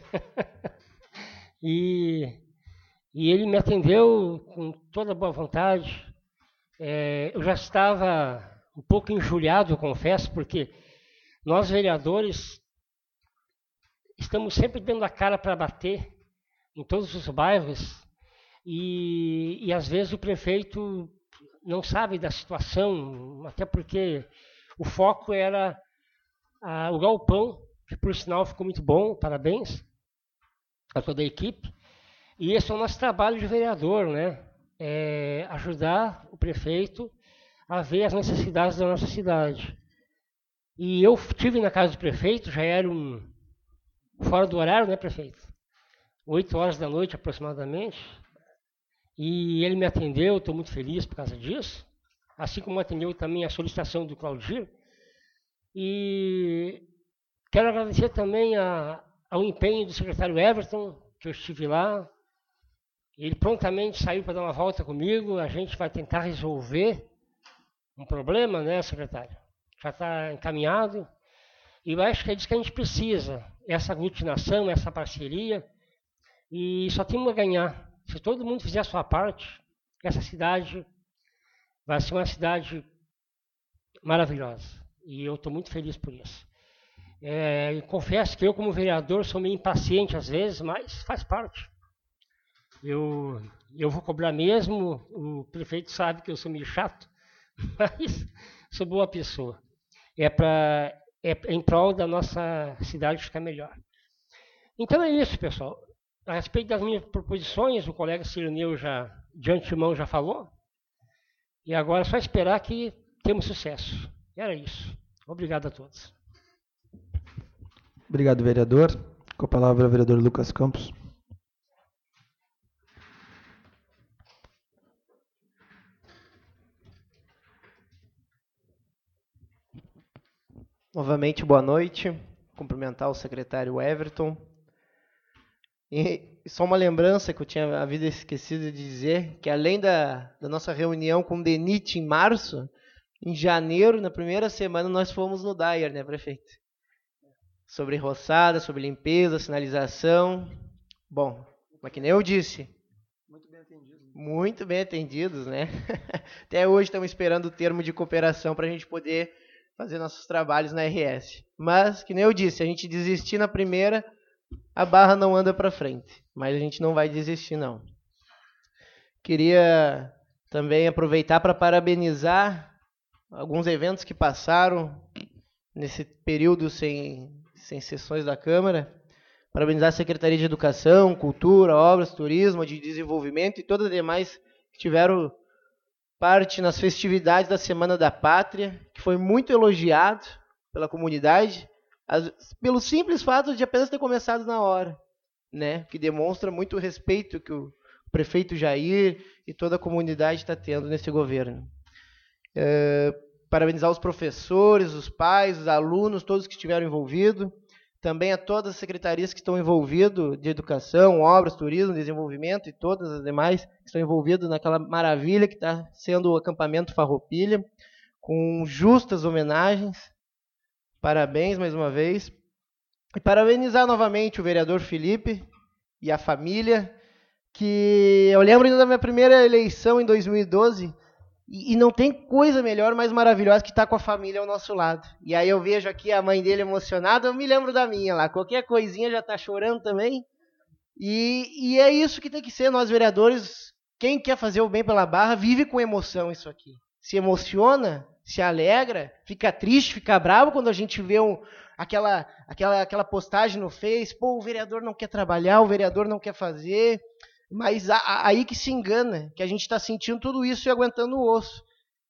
e, e ele me atendeu com toda boa vontade. É, eu já estava um pouco injuriado, eu confesso, porque nós vereadores estamos sempre dando a cara para bater em todos os bairros e, e às vezes o prefeito não sabe da situação, até porque o foco era ah, o galpão, que por sinal ficou muito bom, parabéns a toda a equipe. E esse é o nosso trabalho de vereador, né? É ajudar o prefeito a ver as necessidades da nossa cidade. E eu estive na casa do prefeito, já era um fora do horário, né, prefeito? Oito horas da noite aproximadamente. E ele me atendeu, estou muito feliz por causa disso. Assim como atendeu também a solicitação do Claudir. E quero agradecer também a, ao empenho do secretário Everton, que eu estive lá. Ele prontamente saiu para dar uma volta comigo. A gente vai tentar resolver um problema, né, secretário? Já está encaminhado. E eu acho que é disso que a gente precisa. Essa aglutinação, essa parceria. E só temos a ganhar. Se todo mundo fizer a sua parte, essa cidade vai ser uma cidade maravilhosa. E eu estou muito feliz por isso. É, confesso que eu, como vereador, sou meio impaciente às vezes, mas faz parte. Eu, eu vou cobrar mesmo, o prefeito sabe que eu sou meio chato, mas sou boa pessoa. É, pra, é em prol da nossa cidade ficar melhor. Então é isso, pessoal. A respeito das minhas proposições, o colega Cirineu já, de antemão já falou. E agora é só esperar que temos sucesso. Era isso. Obrigado a todos. Obrigado, vereador. Com a palavra, o vereador Lucas Campos. Novamente, boa noite. Cumprimentar o secretário Everton. E só uma lembrança que eu tinha havido esquecido de dizer, que além da, da nossa reunião com o DENIT em março, em janeiro, na primeira semana, nós fomos no D A I E R, né, prefeito? Sobre roçada, sobre limpeza, sinalização. Bom, mas que nem eu disse. Muito bem atendidos. Muito bem atendidos, né? Até hoje estamos esperando o termo de cooperação para a gente poder fazer nossos trabalhos na R S. Mas, que nem eu disse, a gente desistir na primeira, a barra não anda para frente. Mas a gente não vai desistir, não. Queria também aproveitar para parabenizar alguns eventos que passaram nesse período sem, sem sessões da Câmara. Parabenizar a Secretaria de Educação, Cultura, Obras, Turismo, de Desenvolvimento e todas as demais que tiveram parte nas festividades da Semana da Pátria, que foi muito elogiado pela comunidade, as, pelo simples fato de apenas ter começado na hora, né? Que demonstra muito o respeito que o prefeito Jair e toda a comunidade está tendo nesse governo. É, parabenizar os professores, os pais, os alunos, todos que estiveram envolvidos, também a todas as secretarias que estão envolvidas, de educação, obras, turismo, desenvolvimento e todas as demais que estão envolvidas naquela maravilha que está sendo o acampamento Farroupilha, com justas homenagens. Parabéns mais uma vez. E parabenizar novamente o vereador Felipe, e a família, que eu lembro ainda da minha primeira eleição em dois mil e doze, e, e não tem coisa melhor, mais maravilhosa que estar com a família ao nosso lado. E aí eu vejo aqui a mãe dele emocionada, eu me lembro da minha lá, qualquer coisinha já está chorando também. E, e é isso que tem que ser, nós vereadores, quem quer fazer o bem pela Barra, vive com emoção isso aqui. Se emociona, se alegra, fica triste, fica bravo quando a gente vê um, aquela, aquela, aquela postagem no Face, pô, o vereador não quer trabalhar, o vereador não quer fazer, mas a, a, aí que se engana, que a gente está sentindo tudo isso e aguentando o osso.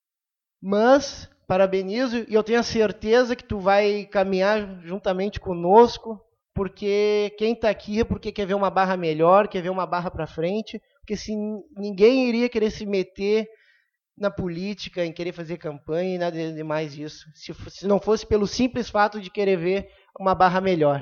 Mas, parabenizo, e eu tenho a certeza que tu vai caminhar juntamente conosco, porque quem está aqui é porque quer ver uma Barra melhor, quer ver uma Barra para frente, porque se ninguém iria querer se meter na política, em querer fazer campanha e nada de mais isso, se, se não fosse pelo simples fato de querer ver uma Barra melhor.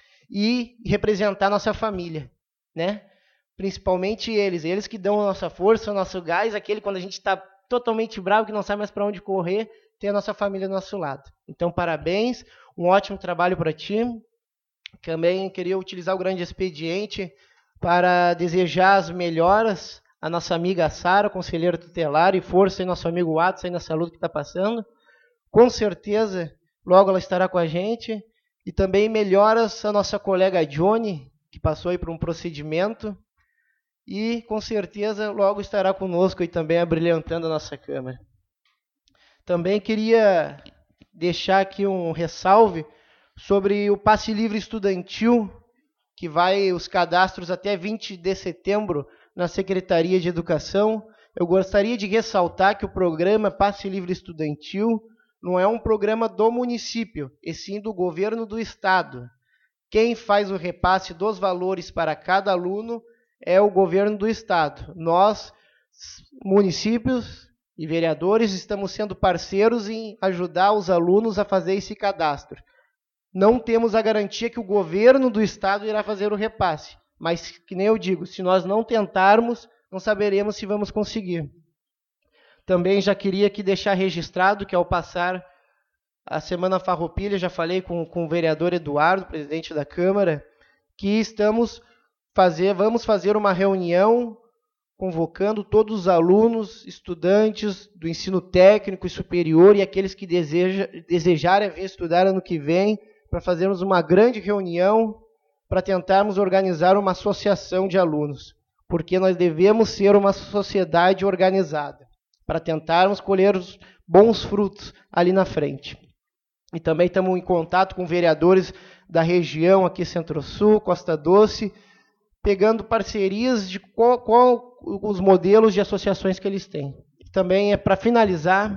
E representar nossa família, né? Principalmente eles, eles que dão a nossa força, o nosso gás, aquele quando a gente está totalmente bravo, que não sabe mais para onde correr, tem a nossa família do nosso lado. Então, parabéns, um ótimo trabalho para ti. Também queria utilizar o grande expediente para desejar as melhoras à nossa amiga Sara, conselheira tutelar, e força aí nosso amigo Watson aí nessa luta que está passando. Com certeza, logo ela estará com a gente. E também melhoras à nossa colega Johnny, que passou aí por um procedimento. E, com certeza, logo estará conosco e também abrilhantando a nossa Câmara. Também queria deixar aqui um ressalve sobre o passe livre estudantil, que vai os cadastros até vinte de setembro na Secretaria de Educação. Eu gostaria de ressaltar que o programa Passe Livre Estudantil não é um programa do município, e sim do governo do estado. Quem faz o repasse dos valores para cada aluno é o governo do estado. Nós, municípios e vereadores, estamos sendo parceiros em ajudar os alunos a fazer esse cadastro. Não temos a garantia que o governo do estado irá fazer o repasse, mas, que nem eu digo, se nós não tentarmos, não saberemos se vamos conseguir. Também já queria aqui deixar registrado que, ao passar a Semana Farroupilha, já falei com, com o vereador Eduardo, presidente da Câmara, que estamos fazer, vamos fazer uma reunião convocando todos os alunos, estudantes do ensino técnico e superior e aqueles que deseja, desejarem vir estudar ano que vem, para fazermos uma grande reunião para tentarmos organizar uma associação de alunos, porque nós devemos ser uma sociedade organizada, para tentarmos colher os bons frutos ali na frente. E também estamos em contato com vereadores da região aqui Centro-Sul, Costa Doce, pegando parcerias de qual, qual os modelos de associações que eles têm. Também, para finalizar,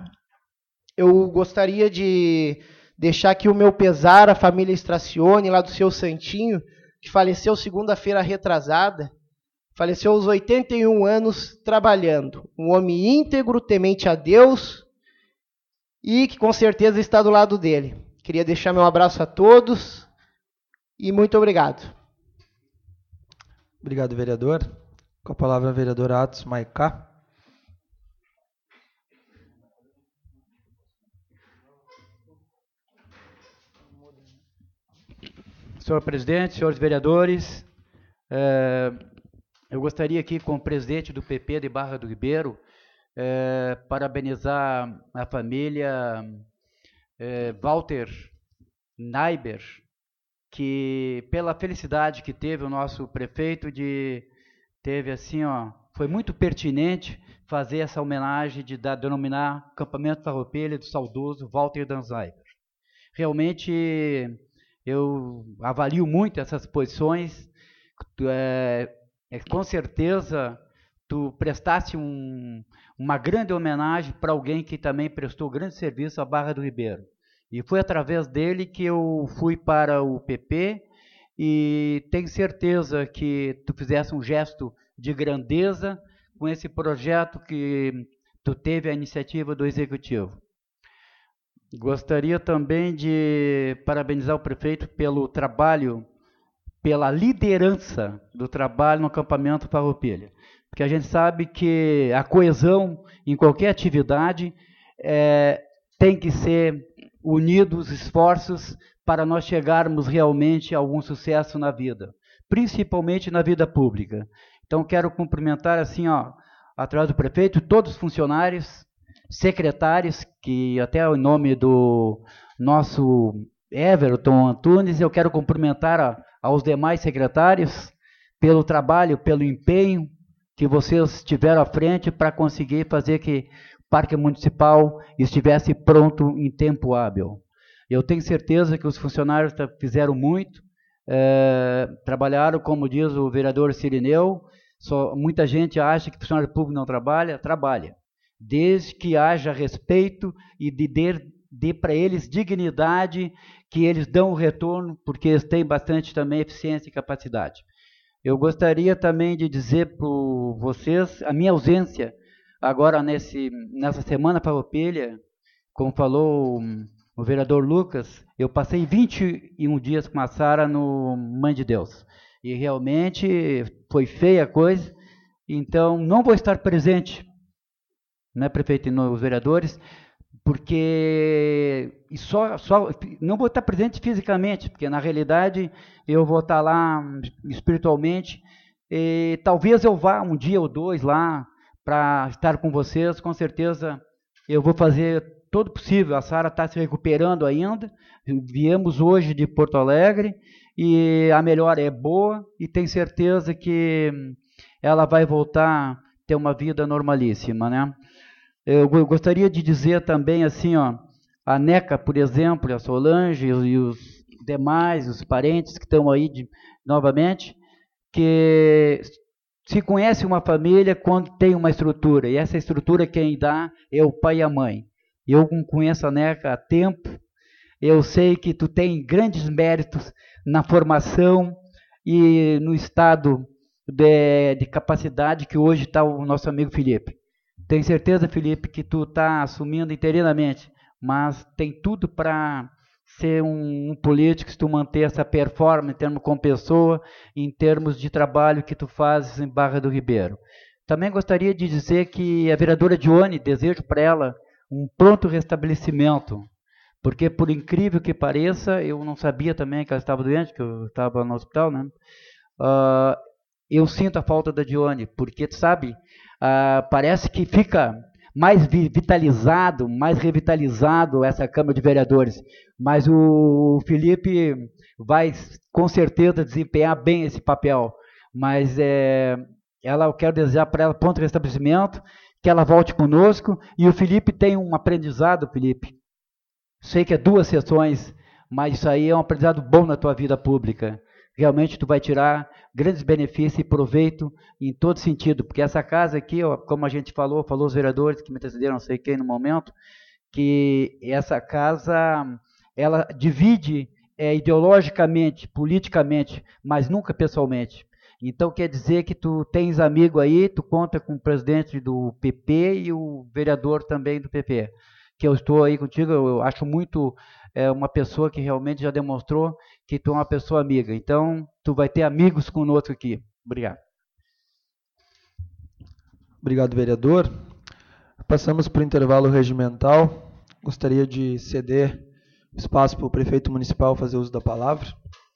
eu gostaria de deixar aqui o meu pesar à família Stracione, lá do seu Santinho, que faleceu segunda-feira retrasada, faleceu aos oitenta e um anos trabalhando. Um homem íntegro, temente a Deus, e que com certeza está do lado dele. Queria deixar meu abraço a todos, e muito obrigado. Obrigado, vereador. Com a palavra, a vereadora Atos Maicá. Senhor presidente, senhores vereadores, é, eu gostaria aqui, como presidente do P P de Barra do Ribeiro, é, parabenizar a família é, Walter Naiber, que pela felicidade que teve o nosso prefeito de teve assim, ó, foi muito pertinente fazer essa homenagem de dar, denominar Acampamento Farroupilha do saudoso Walter Danzaiber. Realmente eu avalio muito essas posições. É, é, com certeza tu prestaste um, uma grande homenagem para alguém que também prestou grande serviço à Barra do Ribeiro. E foi através dele que eu fui para o P P e tenho certeza que tu fizesse um gesto de grandeza com esse projeto que tu teve a iniciativa do Executivo. Gostaria também de parabenizar o prefeito pelo trabalho, pela liderança do trabalho no acampamento Farroupilha. Porque a gente sabe que a coesão em qualquer atividade é, tem que ser unidos os esforços para nós chegarmos realmente a algum sucesso na vida. principalmente na vida pública. Então, quero cumprimentar, assim, ó, através do prefeito, todos os funcionários, secretários, que até em nome do nosso Everton Antunes, eu quero cumprimentar a, aos demais secretários pelo trabalho, pelo empenho que vocês tiveram à frente para conseguir fazer que o Parque Municipal estivesse pronto em tempo hábil. Eu tenho certeza que os funcionários fizeram muito, é, trabalharam, como diz o vereador Cirineu, só, muita gente acha que funcionário público não trabalha, trabalha, desde que haja respeito e de dê, dê para eles dignidade, que eles dão o retorno, porque eles têm bastante também eficiência e capacidade. Eu gostaria também de dizer para vocês, a minha ausência agora nesse, nessa semana farroupilha, como falou o vereador Lucas, eu passei vinte e um dias com a Sara no Mãe de Deus. E realmente foi feia a coisa, então não vou estar presente, né, prefeito e os vereadores, porque e só, só, não vou estar presente fisicamente, porque na realidade eu vou estar lá espiritualmente, e talvez eu vá um dia ou dois lá para estar com vocês, com certeza eu vou fazer todo possível. A Sara está se recuperando ainda, viemos hoje de Porto Alegre, e a melhora é boa, e tenho certeza que ela vai voltar a ter uma vida normalíssima, né? Eu gostaria de dizer também assim, ó, a NECA, por exemplo, a Solange e os demais, os parentes que estão aí de, novamente, que se conhece uma família quando tem uma estrutura, e essa estrutura quem dá é o pai e a mãe. Eu conheço a NECA há tempo, eu sei que tu tem grandes méritos na formação e no estado de, de capacidade que hoje está o nosso amigo Felipe. Tenho certeza, Felipe, que tu está assumindo interinamente, mas tem tudo para ser um, um político, se tu manter essa performance em termos como pessoa, em termos de trabalho que tu fazes em Barra do Ribeiro. Também gostaria de dizer que a vereadora Dione, desejo para ela um pronto restabelecimento, porque por incrível que pareça, eu não sabia também que ela estava doente, que eu estava no hospital, né? Uh, eu sinto a falta da Dione, porque, tu sabe, Uh, parece que fica mais vitalizado, mais revitalizado essa Câmara de Vereadores, mas o Felipe vai com certeza desempenhar bem esse papel, mas é, ela, eu quero desejar para ela pronto restabelecimento, que ela volte conosco, e o Felipe tem um aprendizado, Felipe, sei que é duas sessões, mas isso aí é um aprendizado bom na tua vida pública. Realmente tu vai tirar grandes benefícios e proveito em todo sentido, porque essa casa aqui, ó, como a gente falou, falou os vereadores que me antecederam, não sei quem no momento, que essa casa, ela divide é, ideologicamente, politicamente, mas nunca pessoalmente. Então quer dizer que tu tens amigo aí, tu conta com o presidente do P P e o vereador também do P P, que eu estou aí contigo, eu acho muito... é uma pessoa que realmente já demonstrou que tu é uma pessoa amiga. Então, tu vai ter amigos conosco aqui. Obrigado. Obrigado, vereador. Passamos para o intervalo regimental. Gostaria de ceder espaço para o prefeito municipal fazer uso da palavra.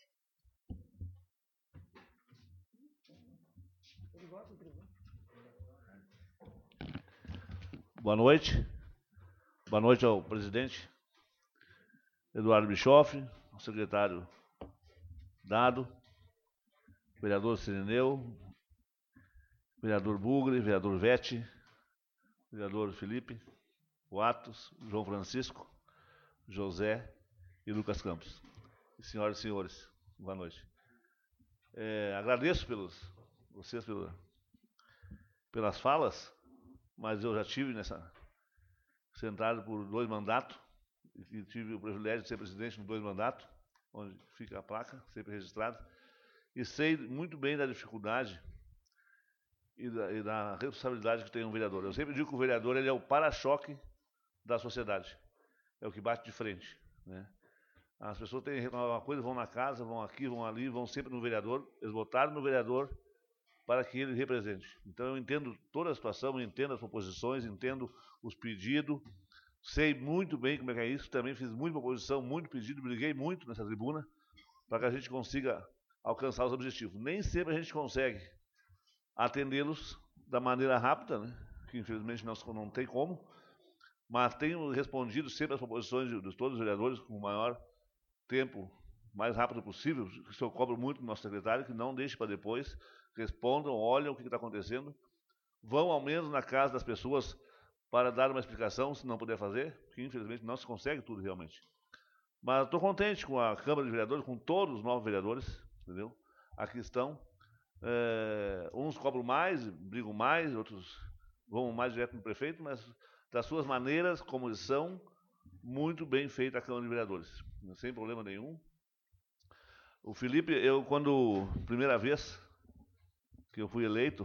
Boa noite. Boa noite ao presidente Eduardo Bischoff, ao secretário Dado, vereador Cirineu, vereador Bugre, vereador Vete, vereador Felipe, o Atos, João Francisco, José e Lucas Campos. Senhoras e senhores, boa noite. É, agradeço pelos, vocês pelo, pelas falas, mas eu já tive nessa sentado por dois mandatos, e tive o privilégio de ser presidente em dois mandatos, onde fica a placa, sempre registrada, e sei muito bem da dificuldade e da, e da responsabilidade que tem um vereador. Eu sempre digo que o vereador ele é o para-choque da sociedade, é o que bate de frente, né? As pessoas têm uma coisa, vão na casa, vão aqui, vão ali, vão sempre no vereador, eles votaram no vereador para que ele represente. Então eu entendo toda a situação, eu entendo as proposições, entendo os pedidos, sei muito bem como é que é isso, também fiz muita proposição, muito pedido, briguei muito nessa tribuna, para que a gente consiga alcançar os objetivos. Nem sempre a gente consegue atendê-los da maneira rápida, né? Que infelizmente nós não tem como, mas tenho respondido sempre as proposições de, de todos os vereadores com o maior tempo, mais rápido possível. Isso eu cobro muito do nosso secretário, que não deixe para depois, respondam, olhem o que está acontecendo, vão ao menos na casa das pessoas para dar uma explicação, se não puder fazer, porque infelizmente não se consegue tudo realmente. Mas estou contente com a Câmara de Vereadores, com todos os novos vereadores, entendeu? Aqui estão. É, uns cobram mais, brigam mais, outros vão mais direto no prefeito, mas das suas maneiras, como eles são, muito bem feita a Câmara de Vereadores, sem problema nenhum. O Felipe, eu quando, primeira vez que eu fui eleito,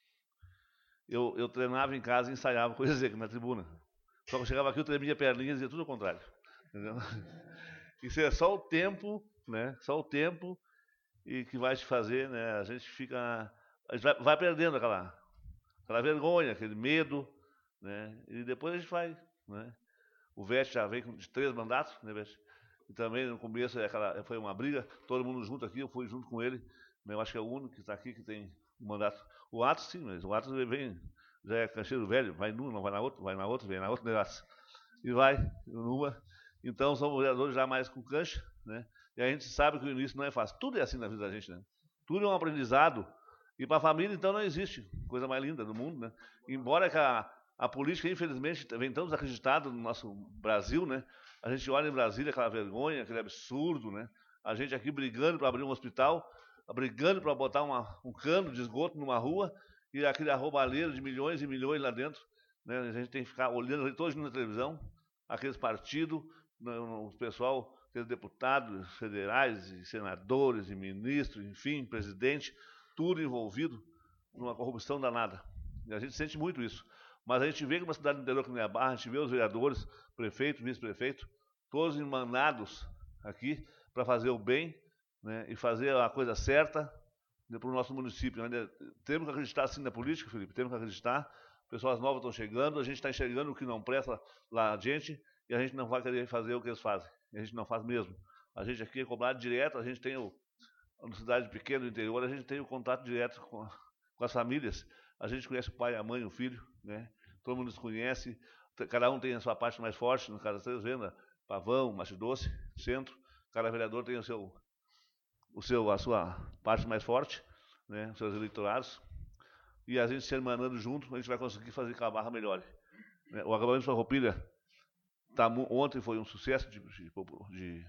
eu, eu treinava em casa e ensaiava coisas aqui na tribuna. Só que eu chegava aqui, eu tremia a perninha e dizia tudo ao contrário. Entendeu? Isso é só o tempo, né? Só o tempo e que vai te fazer, né? A gente fica, a gente vai, vai perdendo aquela, aquela vergonha, aquele medo, né? E depois a gente vai, né? O Vete já veio com três mandatos, né, Vete? E também no começo é aquela, foi uma briga, todo mundo junto aqui, eu fui junto com ele. Eu acho que é o único que está aqui que tem um mandato. O Atos sim, mas o Atos vem, já é cancheiro velho, vai numa, não vai na outra, vai na outra, vem na outra negócio. E vai numa. Então, são vereadores já mais com cancha, né? E a gente sabe que o início não é fácil. Tudo é assim na vida da gente, né? Tudo é um aprendizado. E para a família, então, não existe coisa mais linda do mundo, né? Embora que a, a política, infelizmente, vem tão desacreditada no nosso Brasil, né? A gente olha em Brasília aquela vergonha, aquele absurdo, né? A gente aqui brigando para abrir um hospital, brigando para botar uma, um cano de esgoto numa rua e aquele arrobalheiro de milhões e milhões lá dentro, né? A gente tem que ficar olhando todos na televisão, aqueles partidos, o pessoal, aqueles deputados federais e senadores e ministros, enfim, presidente, tudo envolvido numa corrupção danada. E a gente sente muito isso. Mas a gente vê que uma cidade interior como é a Barra, a gente vê os vereadores, prefeito, vice-prefeito, todos emanados aqui para fazer o bem, né, e fazer a coisa certa, né, para o nosso município. Ainda temos que acreditar sim na política, Felipe, temos que acreditar. Pessoas novas estão chegando, a gente está enxergando o que não presta lá adiante, e a gente não vai querer fazer o que eles fazem. E a gente não faz mesmo. A gente aqui é cobrado direto, a gente tem o, uma cidade pequena do interior, a gente tem o contato direto com, a, com as famílias. A gente conhece o pai, a mãe, o filho, né? Todo mundo nos conhece, cada um tem a sua parte mais forte, no caso vocês vendo, Pavão, Macho Doce, Centro, cada vereador tem o seu, o seu, a sua parte mais forte, né? Os seus eleitorados. E a gente se hermanando junto, a gente vai conseguir fazer que a Barra melhore. O acampamento de Farroupilha, tá, ontem foi um sucesso de, de, de,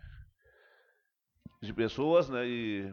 de pessoas, né? E,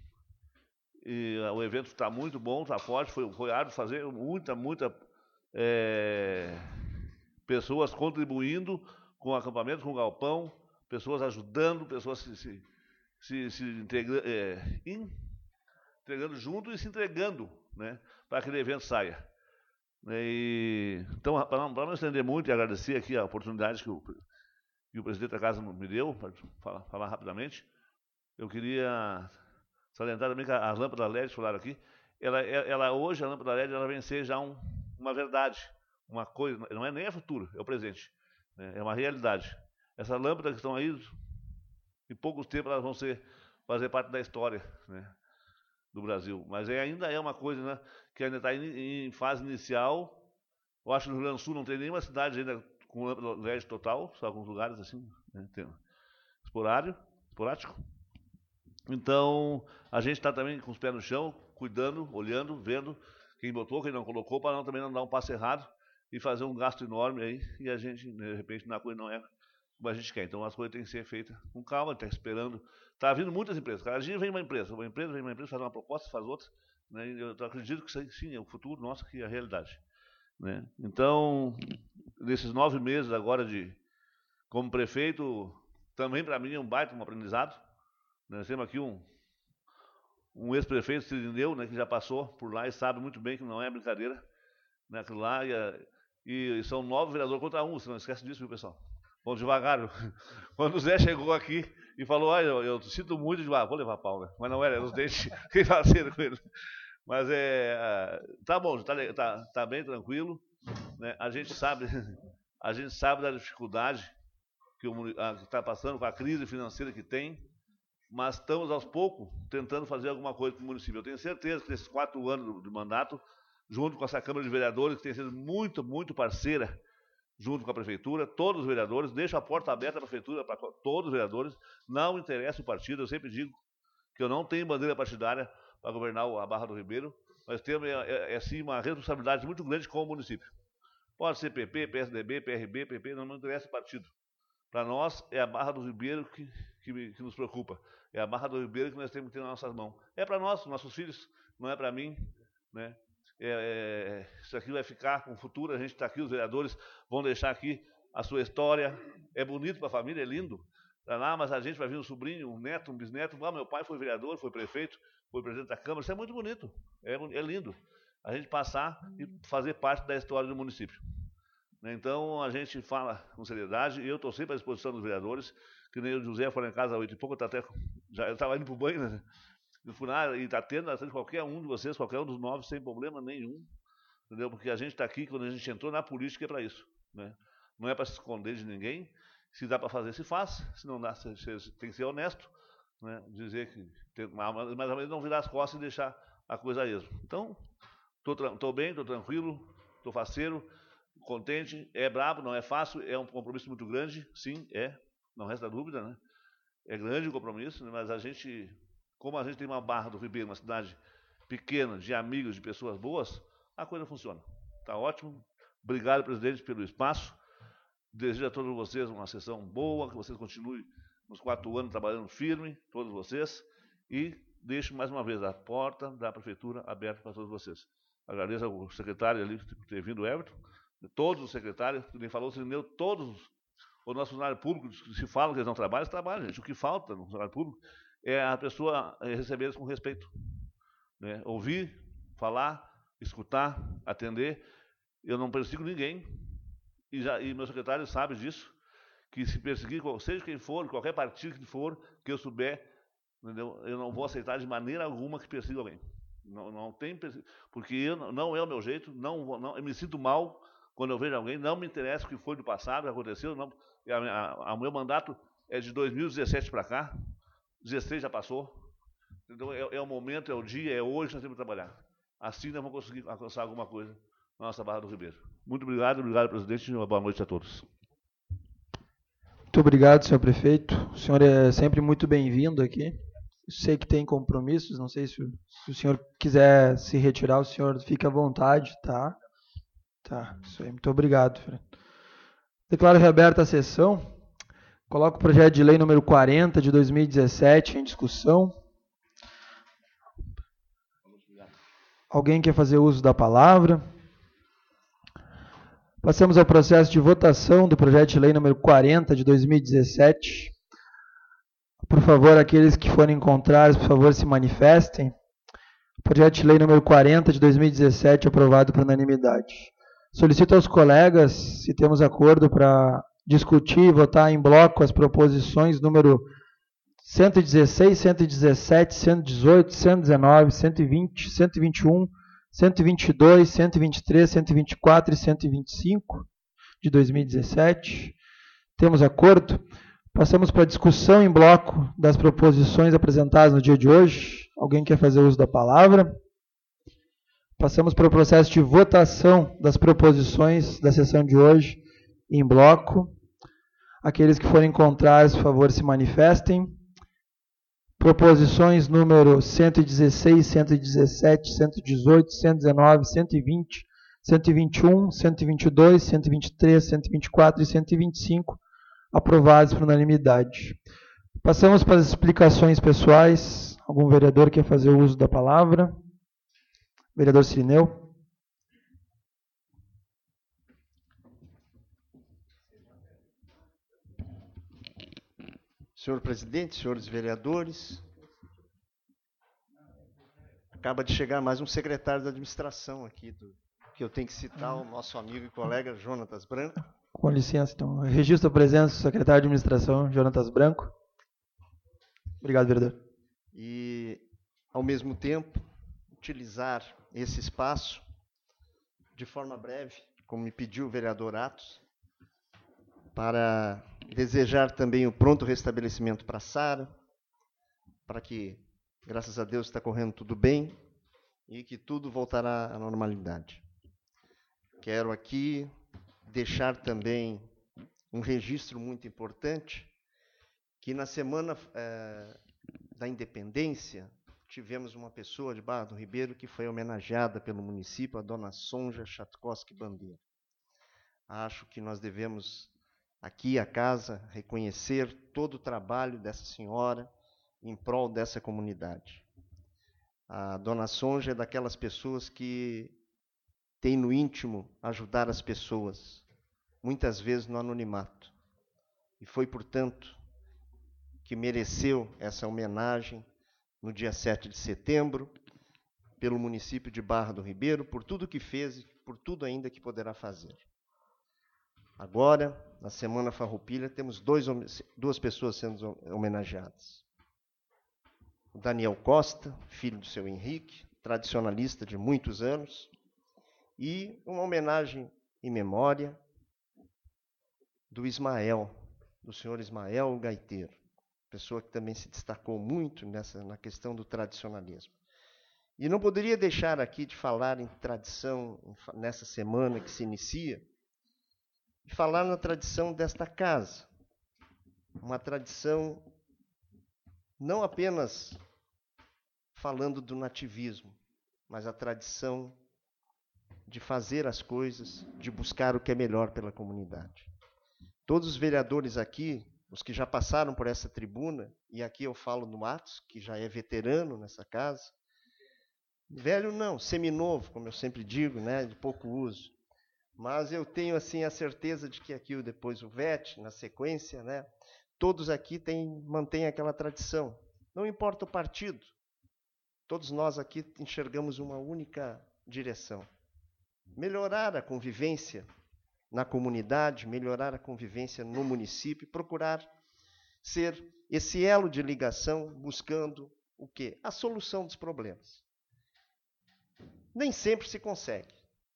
e o evento está muito bom, está forte, foi, foi árduo fazer, muita, muita é, pessoas contribuindo com o acampamento, com o galpão, pessoas ajudando, pessoas se, se, se, se integra, é, entregando junto e se entregando, né, para que aquele evento saia. E, então, para não, para não estender muito e agradecer aqui a oportunidade que o, que o presidente da casa me deu, para falar, falar rapidamente, eu queria salientar também que as lâmpadas L E D falaram aqui, ela, ela, hoje a lâmpada L E D ela vem ser já um, uma verdade, uma coisa, não é nem a futuro, é o presente, né, é uma realidade. Essas lâmpadas que estão aí, em poucos tempos elas vão ser, fazer parte da história, né, do Brasil. Mas é, ainda é uma coisa, né, que ainda está em, em fase inicial. Eu acho que no Rio Grande do Sul não tem nenhuma cidade ainda com lâmpada L E D total, só alguns lugares assim, né, tem esporádio, esporádico. Então, a gente está também com os pés no chão, cuidando, olhando, vendo quem botou, quem não colocou, para não, também não dar um passo errado e fazer um gasto enorme aí, e a gente, de repente, na coisa não é como a gente quer. Então, as coisas têm que ser feitas com calma, está esperando. Está vindo muitas empresas. Cada dia vem uma empresa, uma empresa, vem uma empresa, faz uma proposta, faz outra. Né? Eu acredito que sim, é o futuro nosso, que é a realidade. Né? Então, nesses nove meses agora de como prefeito, também para mim é um baita um aprendizado. Nós temos aqui um, um ex-prefeito, Cirineu, né, que já passou por lá e sabe muito bem que não é brincadeira. Né, lá, e, e são nove vereadores contra um, você não esquece disso, viu, pessoal? Vamos devagar. Quando o Zé chegou aqui e falou, olha, eu, eu sinto muito de, ah, vou levar pau, né? Mas não era, era os dentes que faziam com ele. Mas é, tá bom, tá, tá, tá bem tranquilo, né? A gente sabe, a gente sabe da dificuldade que está passando com a crise financeira que tem, mas estamos aos poucos tentando fazer alguma coisa para o município. Eu tenho certeza que nesses quatro anos de mandato, junto com essa Câmara de Vereadores, que tem sido muito, muito parceira, junto com a Prefeitura, todos os vereadores, deixo a porta aberta à Prefeitura para todos os vereadores, não interessa o partido, eu sempre digo que eu não tenho bandeira partidária para governar a Barra do Ribeiro, mas temos, é, é, é sim, uma responsabilidade muito grande com o município. Pode ser P P, P S D B, P R B, P P, não, não interessa o partido. Para nós, é a Barra do Ribeiro que, que, que nos preocupa. É a Barra do Ribeiro que nós temos que ter nas nossas mãos. É para nós, nossos filhos, não é para mim, né? É, é, isso aqui vai ficar com o futuro, a gente está aqui, os vereadores vão deixar aqui a sua história. É bonito para a família, é lindo. Tá lá, mas a gente vai vir um sobrinho, um neto, um bisneto. Ah, meu pai foi vereador, foi prefeito, foi presidente da Câmara. Isso é muito bonito, é, é lindo. A gente passar e fazer parte da história do município. Então, a gente fala com seriedade, e eu estou sempre à disposição dos vereadores, que nem o José foi lá em casa às oito e pouco, eu até, já estava indo para o banho, né? Eu fui lá e está tendo atrás de qualquer um de vocês, qualquer um dos nove, sem problema nenhum, entendeu? Porque a gente está aqui, quando a gente entrou na política, é para isso, né? Não é para se esconder de ninguém. Se dá para fazer, se faz. Se não dá, se, se, tem que ser honesto, né? Dizer que tem, mas ou menos não virar as costas e deixar a coisa a esmo. Então, estou bem, estou tranquilo, estou faceiro, contente. É brabo, não é fácil, é um compromisso muito grande, sim, é, não resta dúvida, né? É grande o compromisso, né? Mas a gente, como a gente tem uma Barra do Ribeiro, uma cidade pequena, de amigos, de pessoas boas, a coisa funciona. Está ótimo. Obrigado, presidente, pelo espaço. Desejo a todos vocês uma sessão boa, que vocês continuem nos quatro anos trabalhando firme, todos vocês, e deixo mais uma vez a porta da Prefeitura aberta para todos vocês. Agradeço ao secretário ali por ter vindo, o Everton, todos os secretários, que nem falou, Sirineu, todos os nossos funcionários públicos que se falam que eles não trabalham, eles trabalham, gente. O que falta no funcionário público é a pessoa receber eles com respeito, né? Ouvir, falar, escutar, atender. Eu não persigo ninguém, e, já, e meu secretário sabe disso, que se perseguir, seja quem for, qualquer partido que for, que eu souber, entendeu? Eu não vou aceitar de maneira alguma que persiga alguém. Não, não tem, porque eu, não é o meu jeito, não, não, eu me sinto mal quando eu vejo alguém, não me interessa o que foi do passado, o que aconteceu, não, o meu mandato é de dois mil e dezessete para cá, dezesseis já passou, então é, é o momento, é o dia, é hoje que nós temos que trabalhar. Assim nós vamos conseguir alcançar alguma coisa na nossa Barra do Ribeiro. Muito obrigado, obrigado, presidente, e uma boa noite a todos. Muito obrigado, senhor prefeito. O senhor é sempre muito bem-vindo aqui. Sei que tem compromissos, não sei se, se o senhor quiser se retirar, o senhor fica à vontade, tá? Tá, isso aí, muito obrigado. Declaro reaberta a sessão. Coloco o projeto de lei número quarenta de dois mil e dezessete em discussão. Alguém quer fazer uso da palavra? Passamos ao processo de votação do projeto de lei número quarenta de dois mil e dezessete. Por favor, aqueles que forem contrários, por favor, se manifestem. Projeto de lei número quarenta de dois mil e dezessete, aprovado por unanimidade. Solicito aos colegas, se temos acordo, para discutir e votar em bloco as proposições número cento e dezesseis, cento e dezessete, cento e dezoito, cento e dezenove, cento e vinte, cento e vinte e um, cento e vinte e dois, cento e vinte e três, cento e vinte e quatro e cento e vinte e cinco de dois mil e dezessete. Temos acordo? Passamos para a discussão em bloco das proposições apresentadas no dia de hoje. Alguém quer fazer uso da palavra? Passamos para o processo de votação das proposições da sessão de hoje em bloco. Aqueles que forem contrários, por favor, se manifestem. Proposições número cento e dezesseis, cento e dezessete, cento e dezoito, cento e dezenove, cento e vinte, cento e vinte e um, cento e vinte e dois, cento e vinte e três, cento e vinte e quatro e cento e vinte e cinco, aprovados por unanimidade. Passamos para as explicações pessoais. Algum vereador quer fazer uso da palavra? Vereador Sirineu. Senhor presidente, senhores vereadores, acaba de chegar mais um secretário da administração aqui, do, que eu tenho que citar, o nosso amigo e colega Jonatas Branco. Com licença, então. Registro a presença do secretário de administração, Jonatas Branco. Obrigado, vereador. E, ao mesmo tempo, utilizar esse espaço de forma breve, como me pediu o vereador Atos, para desejar também o pronto restabelecimento para a Sara, para que, graças a Deus, está correndo tudo bem e que tudo voltará à normalidade. Quero aqui deixar também um registro muito importante, que na semana é, da independência, tivemos uma pessoa de Barra do Ribeiro que foi homenageada pelo município, a dona Sonja Chatkowski Bandeira. Acho que nós devemos, aqui a casa, reconhecer todo o trabalho dessa senhora em prol dessa comunidade. A dona Sonja é daquelas pessoas que tem no íntimo ajudar as pessoas, muitas vezes no anonimato. E foi, portanto, que mereceu essa homenagem no dia sete de setembro, pelo município de Barra do Ribeiro, por tudo que fez e por tudo ainda que poderá fazer. Agora, na Semana Farroupilha, temos dois, duas pessoas sendo homenageadas. O Daniel Costa, filho do seu Henrique, tradicionalista de muitos anos, e uma homenagem em memória do Ismael, do senhor Ismael Gaiteiro, pessoa que também se destacou muito nessa, na questão do tradicionalismo. E não poderia deixar aqui de falar em tradição, nessa semana que se inicia, de falar na tradição desta casa. Uma tradição não apenas falando do nativismo, mas a tradição de fazer as coisas, de buscar o que é melhor pela comunidade. Todos os vereadores aqui, os que já passaram por essa tribuna, e aqui eu falo no Atos, que já é veterano nessa casa, velho não, seminovo, como eu sempre digo, né, de pouco uso, mas eu tenho assim a certeza de que aqui depois o V E T, na sequência, né, todos aqui têm, mantêm aquela tradição, não importa o partido, todos nós aqui enxergamos uma única direção: melhorar a convivência na comunidade, melhorar a convivência no município, procurar ser esse elo de ligação, buscando o quê? A solução dos problemas. Nem sempre se consegue.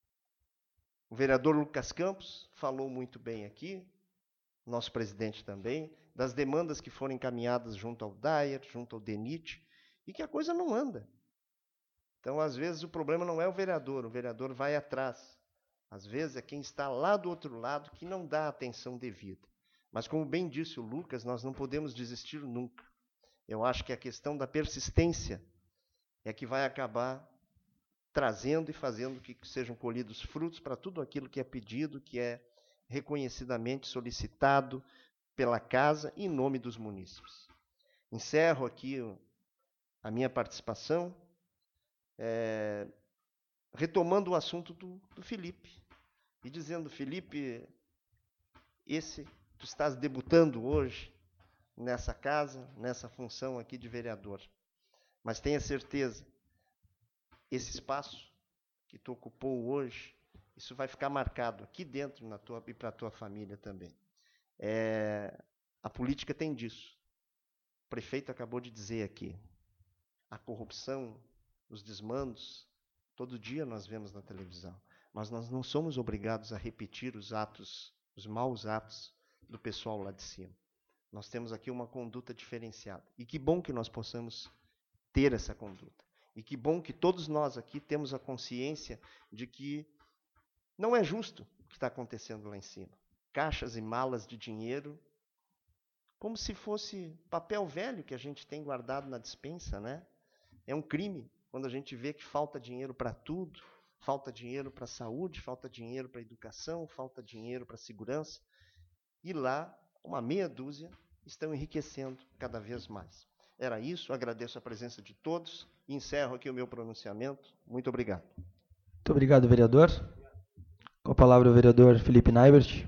O vereador Lucas Campos falou muito bem aqui, nosso presidente também, das demandas que foram encaminhadas junto ao D A E R, junto ao D E N I T, e que a coisa não anda. Então, às vezes, o problema não é o vereador, o vereador vai atrás. Às vezes, é quem está lá do outro lado que não dá atenção devida. Mas, como bem disse o Lucas, nós não podemos desistir nunca. Eu acho que a questão da persistência é que vai acabar trazendo e fazendo que sejam colhidos frutos para tudo aquilo que é pedido, que é reconhecidamente solicitado pela casa em nome dos munícipes. Encerro aqui a minha participação, é, retomando o assunto do, do Felipe, e dizendo: Felipe, esse, tu estás debutando hoje nessa casa, nessa função aqui de vereador, mas tenha certeza, esse espaço que tu ocupou hoje, isso vai ficar marcado aqui dentro na tua, e para a tua família também. É, a política tem disso. O prefeito acabou de dizer aqui, a corrupção, os desmandos, todo dia nós vemos na televisão, mas nós não somos obrigados a repetir os atos, os maus atos do pessoal lá de cima. Nós temos aqui uma conduta diferenciada. E que bom que nós possamos ter essa conduta. E que bom que todos nós aqui temos a consciência de que não é justo o que está acontecendo lá em cima. Caixas e malas de dinheiro, como se fosse papel velho que a gente tem guardado na despensa, né? É um crime quando a gente vê que falta dinheiro para tudo, falta dinheiro para a saúde, falta dinheiro para a educação, falta dinheiro para a segurança. E lá, uma meia dúzia estão enriquecendo cada vez mais. Era isso, agradeço a presença de todos e encerro aqui o meu pronunciamento. Muito obrigado. Muito obrigado, vereador. Com a palavra o vereador Felipe Naibert.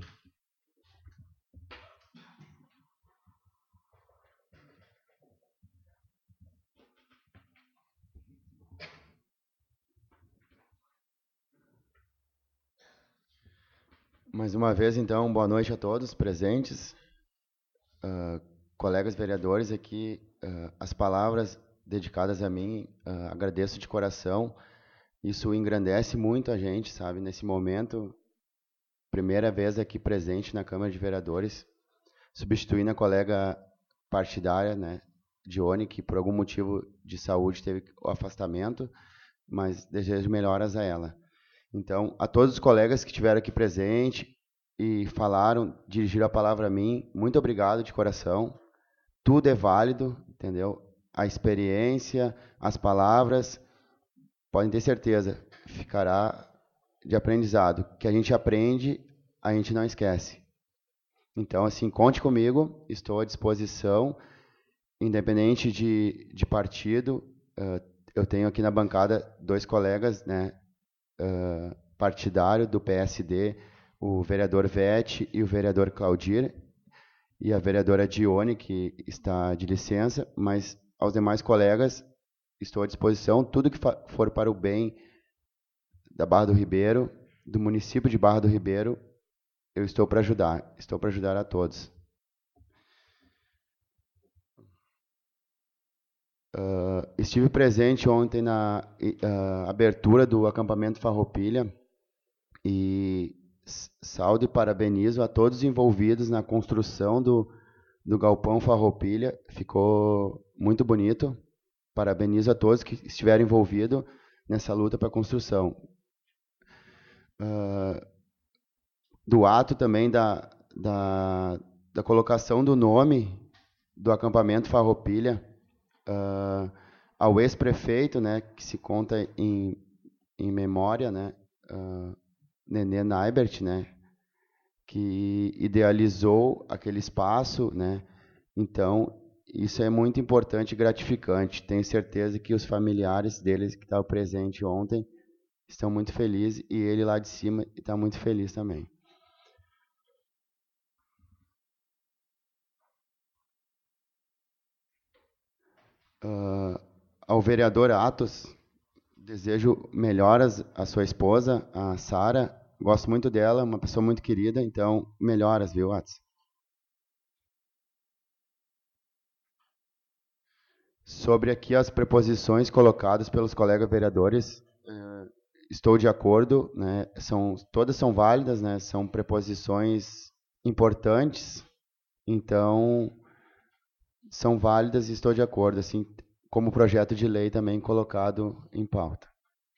Mais uma vez, então, boa noite a todos presentes, uh, colegas vereadores aqui, uh, as palavras dedicadas a mim, uh, agradeço de coração, isso engrandece muito a gente, sabe, nesse momento, primeira vez aqui presente na Câmara de Vereadores, substituindo a colega partidária, né, Dione, que por algum motivo de saúde teve o afastamento, mas desejo melhoras a ela. Então, a todos os colegas que estiveram aqui presentes e falaram, dirigiram a palavra a mim, muito obrigado de coração. Tudo é válido, entendeu? A experiência, as palavras, podem ter certeza, ficará de aprendizado. Que a gente aprende, a gente não esquece. Então, assim, conte comigo, estou à disposição, independente de, de partido. Uh, eu tenho aqui na bancada dois colegas, né, uh, partidário do P S D, o vereador Vete e o vereador Claudir, e a vereadora Dione, que está de licença, mas aos demais colegas estou à disposição, tudo que for para o bem da Barra do Ribeiro, do município de Barra do Ribeiro, eu estou para ajudar, estou para ajudar a todos. Uh, estive presente ontem na uh, abertura do acampamento Farroupilha e saúdo e parabenizo a todos os envolvidos na construção do, do galpão Farroupilha, ficou muito bonito. Parabenizo a todos que estiveram envolvidos nessa luta para a construção. Uh, do ato também da, da, da colocação do nome do acampamento Farroupilha uh, ao ex-prefeito, né, que se conta em, em memória, né, uh, Nenê Naibert, né, que idealizou aquele espaço, né. Então, isso é muito importante e gratificante. Tenho certeza que os familiares deles que estavam presentes ontem estão muito felizes e ele lá de cima está muito feliz também. Uh, ao vereador Atos, desejo melhoras à sua esposa, a Sara. Gosto muito dela, uma pessoa muito querida, então melhoras, viu, Atos? Sobre aqui as preposições colocadas pelos colegas vereadores, uh, estou de acordo, né? São, todas são válidas, né? São preposições importantes, então são válidas e estou de acordo, assim como o projeto de lei também colocado em pauta.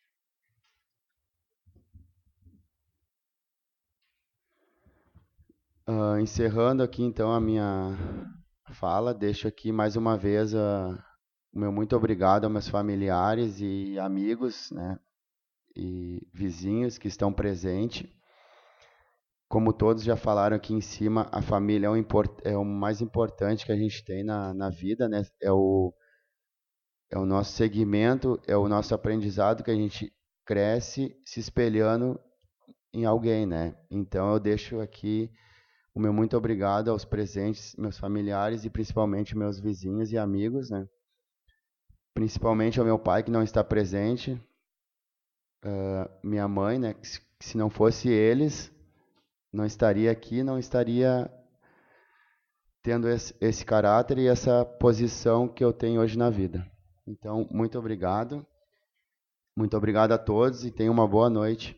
Uh, encerrando aqui então a minha fala, deixo aqui mais uma vez uh, o meu muito obrigado aos meus familiares e amigos, né, e vizinhos que estão presentes. Como todos já falaram aqui em cima, a família é o, import, é o mais importante que a gente tem na, na vida, né? É o, é o nosso segmento, é o nosso aprendizado que a gente cresce se espelhando em alguém, né? Então eu deixo aqui o meu muito obrigado aos presentes, meus familiares e principalmente meus vizinhos e amigos, né? Principalmente ao meu pai que não está presente, uh, minha mãe, né? Que se, que se não fosse eles, não estaria aqui, não estaria tendo esse, esse caráter e essa posição que eu tenho hoje na vida. Então, muito obrigado. Muito obrigado a todos e tenham uma boa noite.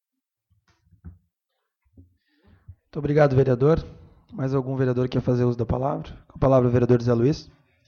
Muito obrigado, vereador. Mais algum vereador quer fazer uso da palavra? Com a palavra, o vereador Zé Luiz.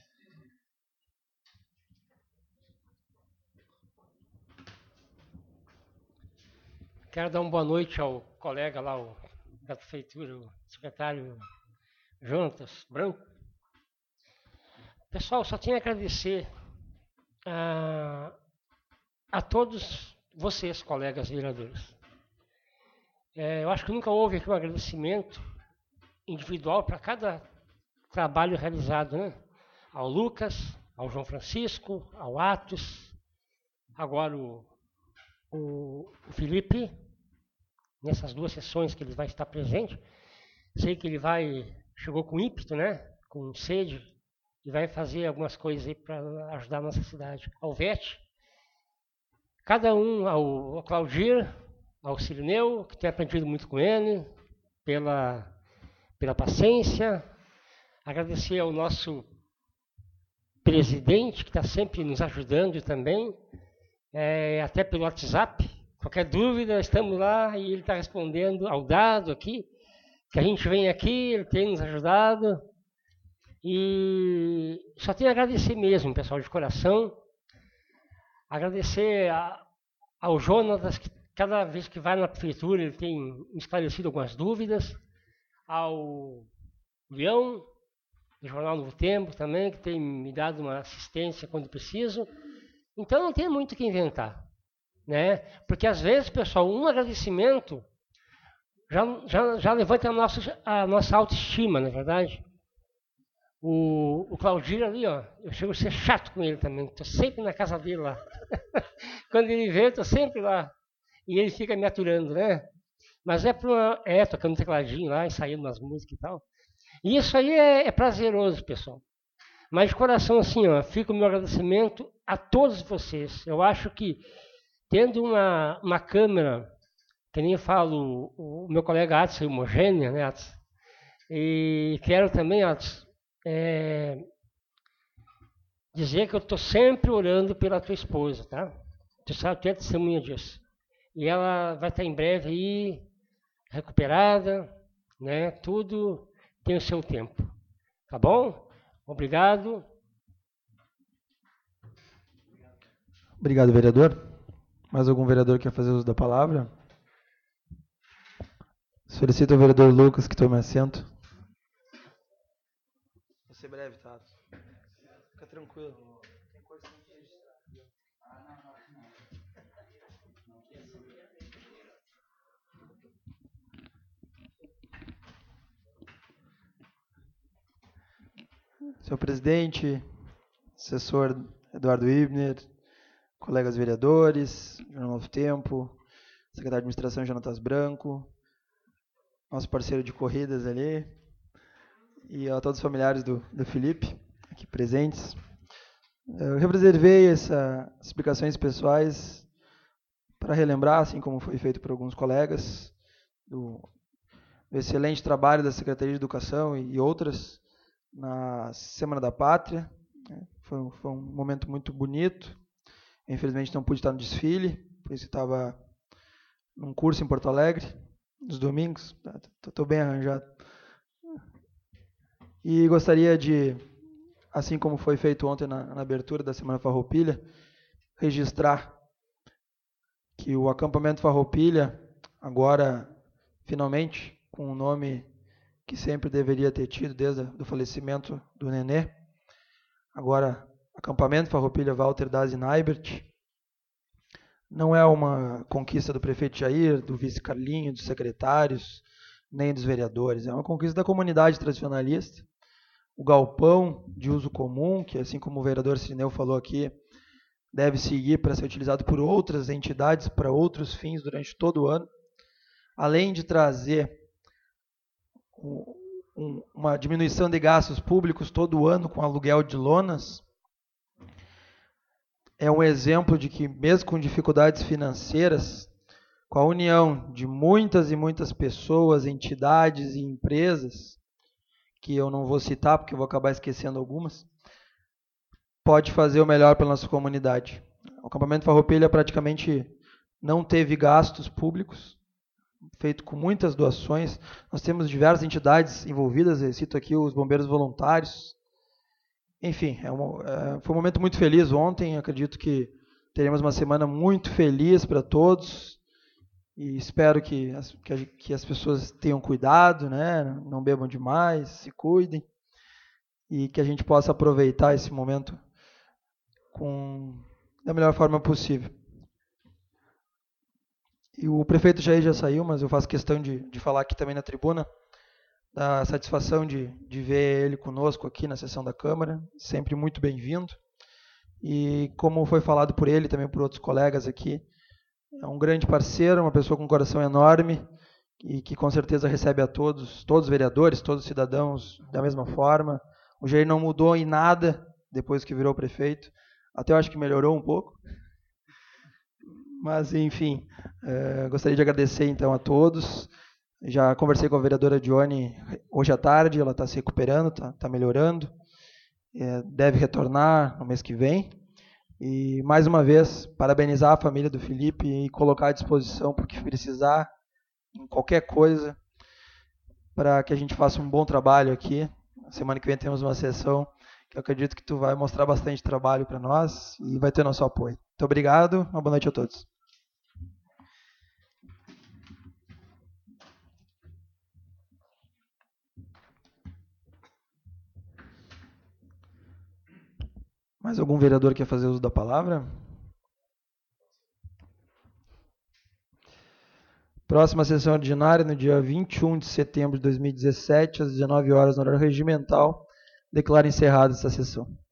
Quero dar uma boa noite ao colega lá, o, da prefeitura, o secretário Jonatas Branco. Pessoal, só tenho a agradecer a, a todos vocês, colegas vereadores. É, eu acho que nunca houve aqui um agradecimento individual para cada trabalho realizado, né? Ao Lucas, ao João Francisco, ao Atos, agora o, o, o Felipe, nessas duas sessões que ele vai estar presente. Sei que ele vai, chegou com ímpeto, né? Com sede, e vai fazer algumas coisas aí para ajudar a nossa cidade. Ao Vete, cada um, ao, ao Claudir, ao Cirineu, que tem aprendido muito com ele, pela, pela paciência. Agradecer ao nosso presidente, que está sempre nos ajudando também, é, até pelo WhatsApp. Qualquer dúvida, estamos lá e ele está respondendo ao dado aqui, que a gente vem aqui, ele tem nos ajudado. E só tenho a agradecer mesmo, pessoal, de coração. Agradecer a, ao Jonatas, que cada vez que vai na prefeitura ele tem esclarecido algumas dúvidas. Ao Leão, do Jornal Novo Tempo também, que tem me dado uma assistência quando preciso. Então não tem muito o que inventar, né? Porque às vezes, pessoal, um agradecimento já, já, já levanta a nossa, a nossa autoestima, não é verdade? O, o Claudir ali, ó, eu chego a ser chato com ele também, estou sempre na casa dele lá. Quando ele vem, eu estou sempre lá. E ele fica me aturando, né? Mas é, pra, é tocando tecladinho lá, ensaiando umas músicas e tal. E isso aí é, é prazeroso, pessoal. Mas de coração, assim, ó, fica o meu agradecimento a todos vocês. Eu acho que, tendo uma, uma câmera, que nem eu falo, o, o meu colega Adson, homogênea, né, Adson? E quero também, Adson, é, dizer que eu estou sempre orando pela tua esposa, tá? Tu sabe, tu é testemunha disso. E ela vai estar em breve aí, recuperada, né? Tudo tem o seu tempo. Tá bom? Obrigado. Obrigado, vereador. Mais algum vereador quer fazer uso da palavra? Solicito ao vereador Lucas que tome assento. Vou ser breve, tá? Fica tranquilo. Senhor presidente, assessor Eduardo Ibner, colegas vereadores, Jornal Novo Tempo, secretário de administração Jonatas Branco, nosso parceiro de corridas ali, e a todos os familiares do, do Felipe, aqui presentes. Eu reservei essas explicações pessoais para relembrar, assim como foi feito por alguns colegas, do, do excelente trabalho da Secretaria de Educação e, e outras, na Semana da Pátria. Foi, foi um momento muito bonito. Eu, infelizmente não pude estar no desfile, por isso estava num curso em Porto Alegre, nos domingos. Estou bem arranjado. E gostaria de, assim como foi feito ontem na, na abertura da Semana Farroupilha, registrar que o acampamento Farroupilha, agora, finalmente, com o nome que sempre deveria ter tido desde o falecimento do Nenê. Agora, acampamento Farroupilha Walter Dazi Naibert. Não é uma conquista do prefeito Jair, do vice Carlinho, dos secretários, nem dos vereadores. É uma conquista da comunidade tradicionalista. O galpão de uso comum, que assim como o vereador Cirineu falou aqui, deve seguir para ser utilizado por outras entidades, para outros fins durante todo o ano. Além de trazer uma diminuição de gastos públicos todo ano com aluguel de lonas, é um exemplo de que, mesmo com dificuldades financeiras, com a união de muitas e muitas pessoas, entidades e empresas, que eu não vou citar porque eu vou acabar esquecendo algumas, pode fazer o melhor pela nossa comunidade. O acampamento Farroupilha praticamente não teve gastos públicos, feito com muitas doações. Nós temos diversas entidades envolvidas, eu cito aqui os bombeiros voluntários. Enfim, é um, é, foi um momento muito feliz ontem, acredito que teremos uma semana muito feliz para todos, e espero que as, que, que as pessoas tenham cuidado, né? Não bebam demais, se cuidem, e que a gente possa aproveitar esse momento com, da melhor forma possível. E o prefeito Jair já saiu, mas eu faço questão de, de falar aqui também na tribuna, da satisfação de, de ver ele conosco aqui na sessão da Câmara, sempre muito bem-vindo. E como foi falado por ele, também por outros colegas aqui, é um grande parceiro, uma pessoa com um coração enorme, e que com certeza recebe a todos, todos os vereadores, todos os cidadãos da mesma forma. O Jair não mudou em nada depois que virou prefeito, até eu acho que melhorou um pouco. Mas, enfim, eh, gostaria de agradecer, então, a todos. Já conversei com a vereadora Dione hoje à tarde, ela está se recuperando, está tá melhorando. Eh, deve retornar no mês que vem. E, mais uma vez, parabenizar a família do Felipe e colocar à disposição para o que precisar, em qualquer coisa, para que a gente faça um bom trabalho aqui. semana que vem temos uma sessão que eu acredito que tu vai mostrar bastante trabalho para nós e vai ter nosso apoio. Muito obrigado, uma boa noite a todos. Mais algum vereador quer fazer uso da palavra? Próxima sessão ordinária, no dia vinte e um de setembro de dois mil e dezessete, às dezenove horas, no horário regimental. Declaro encerrada essa sessão.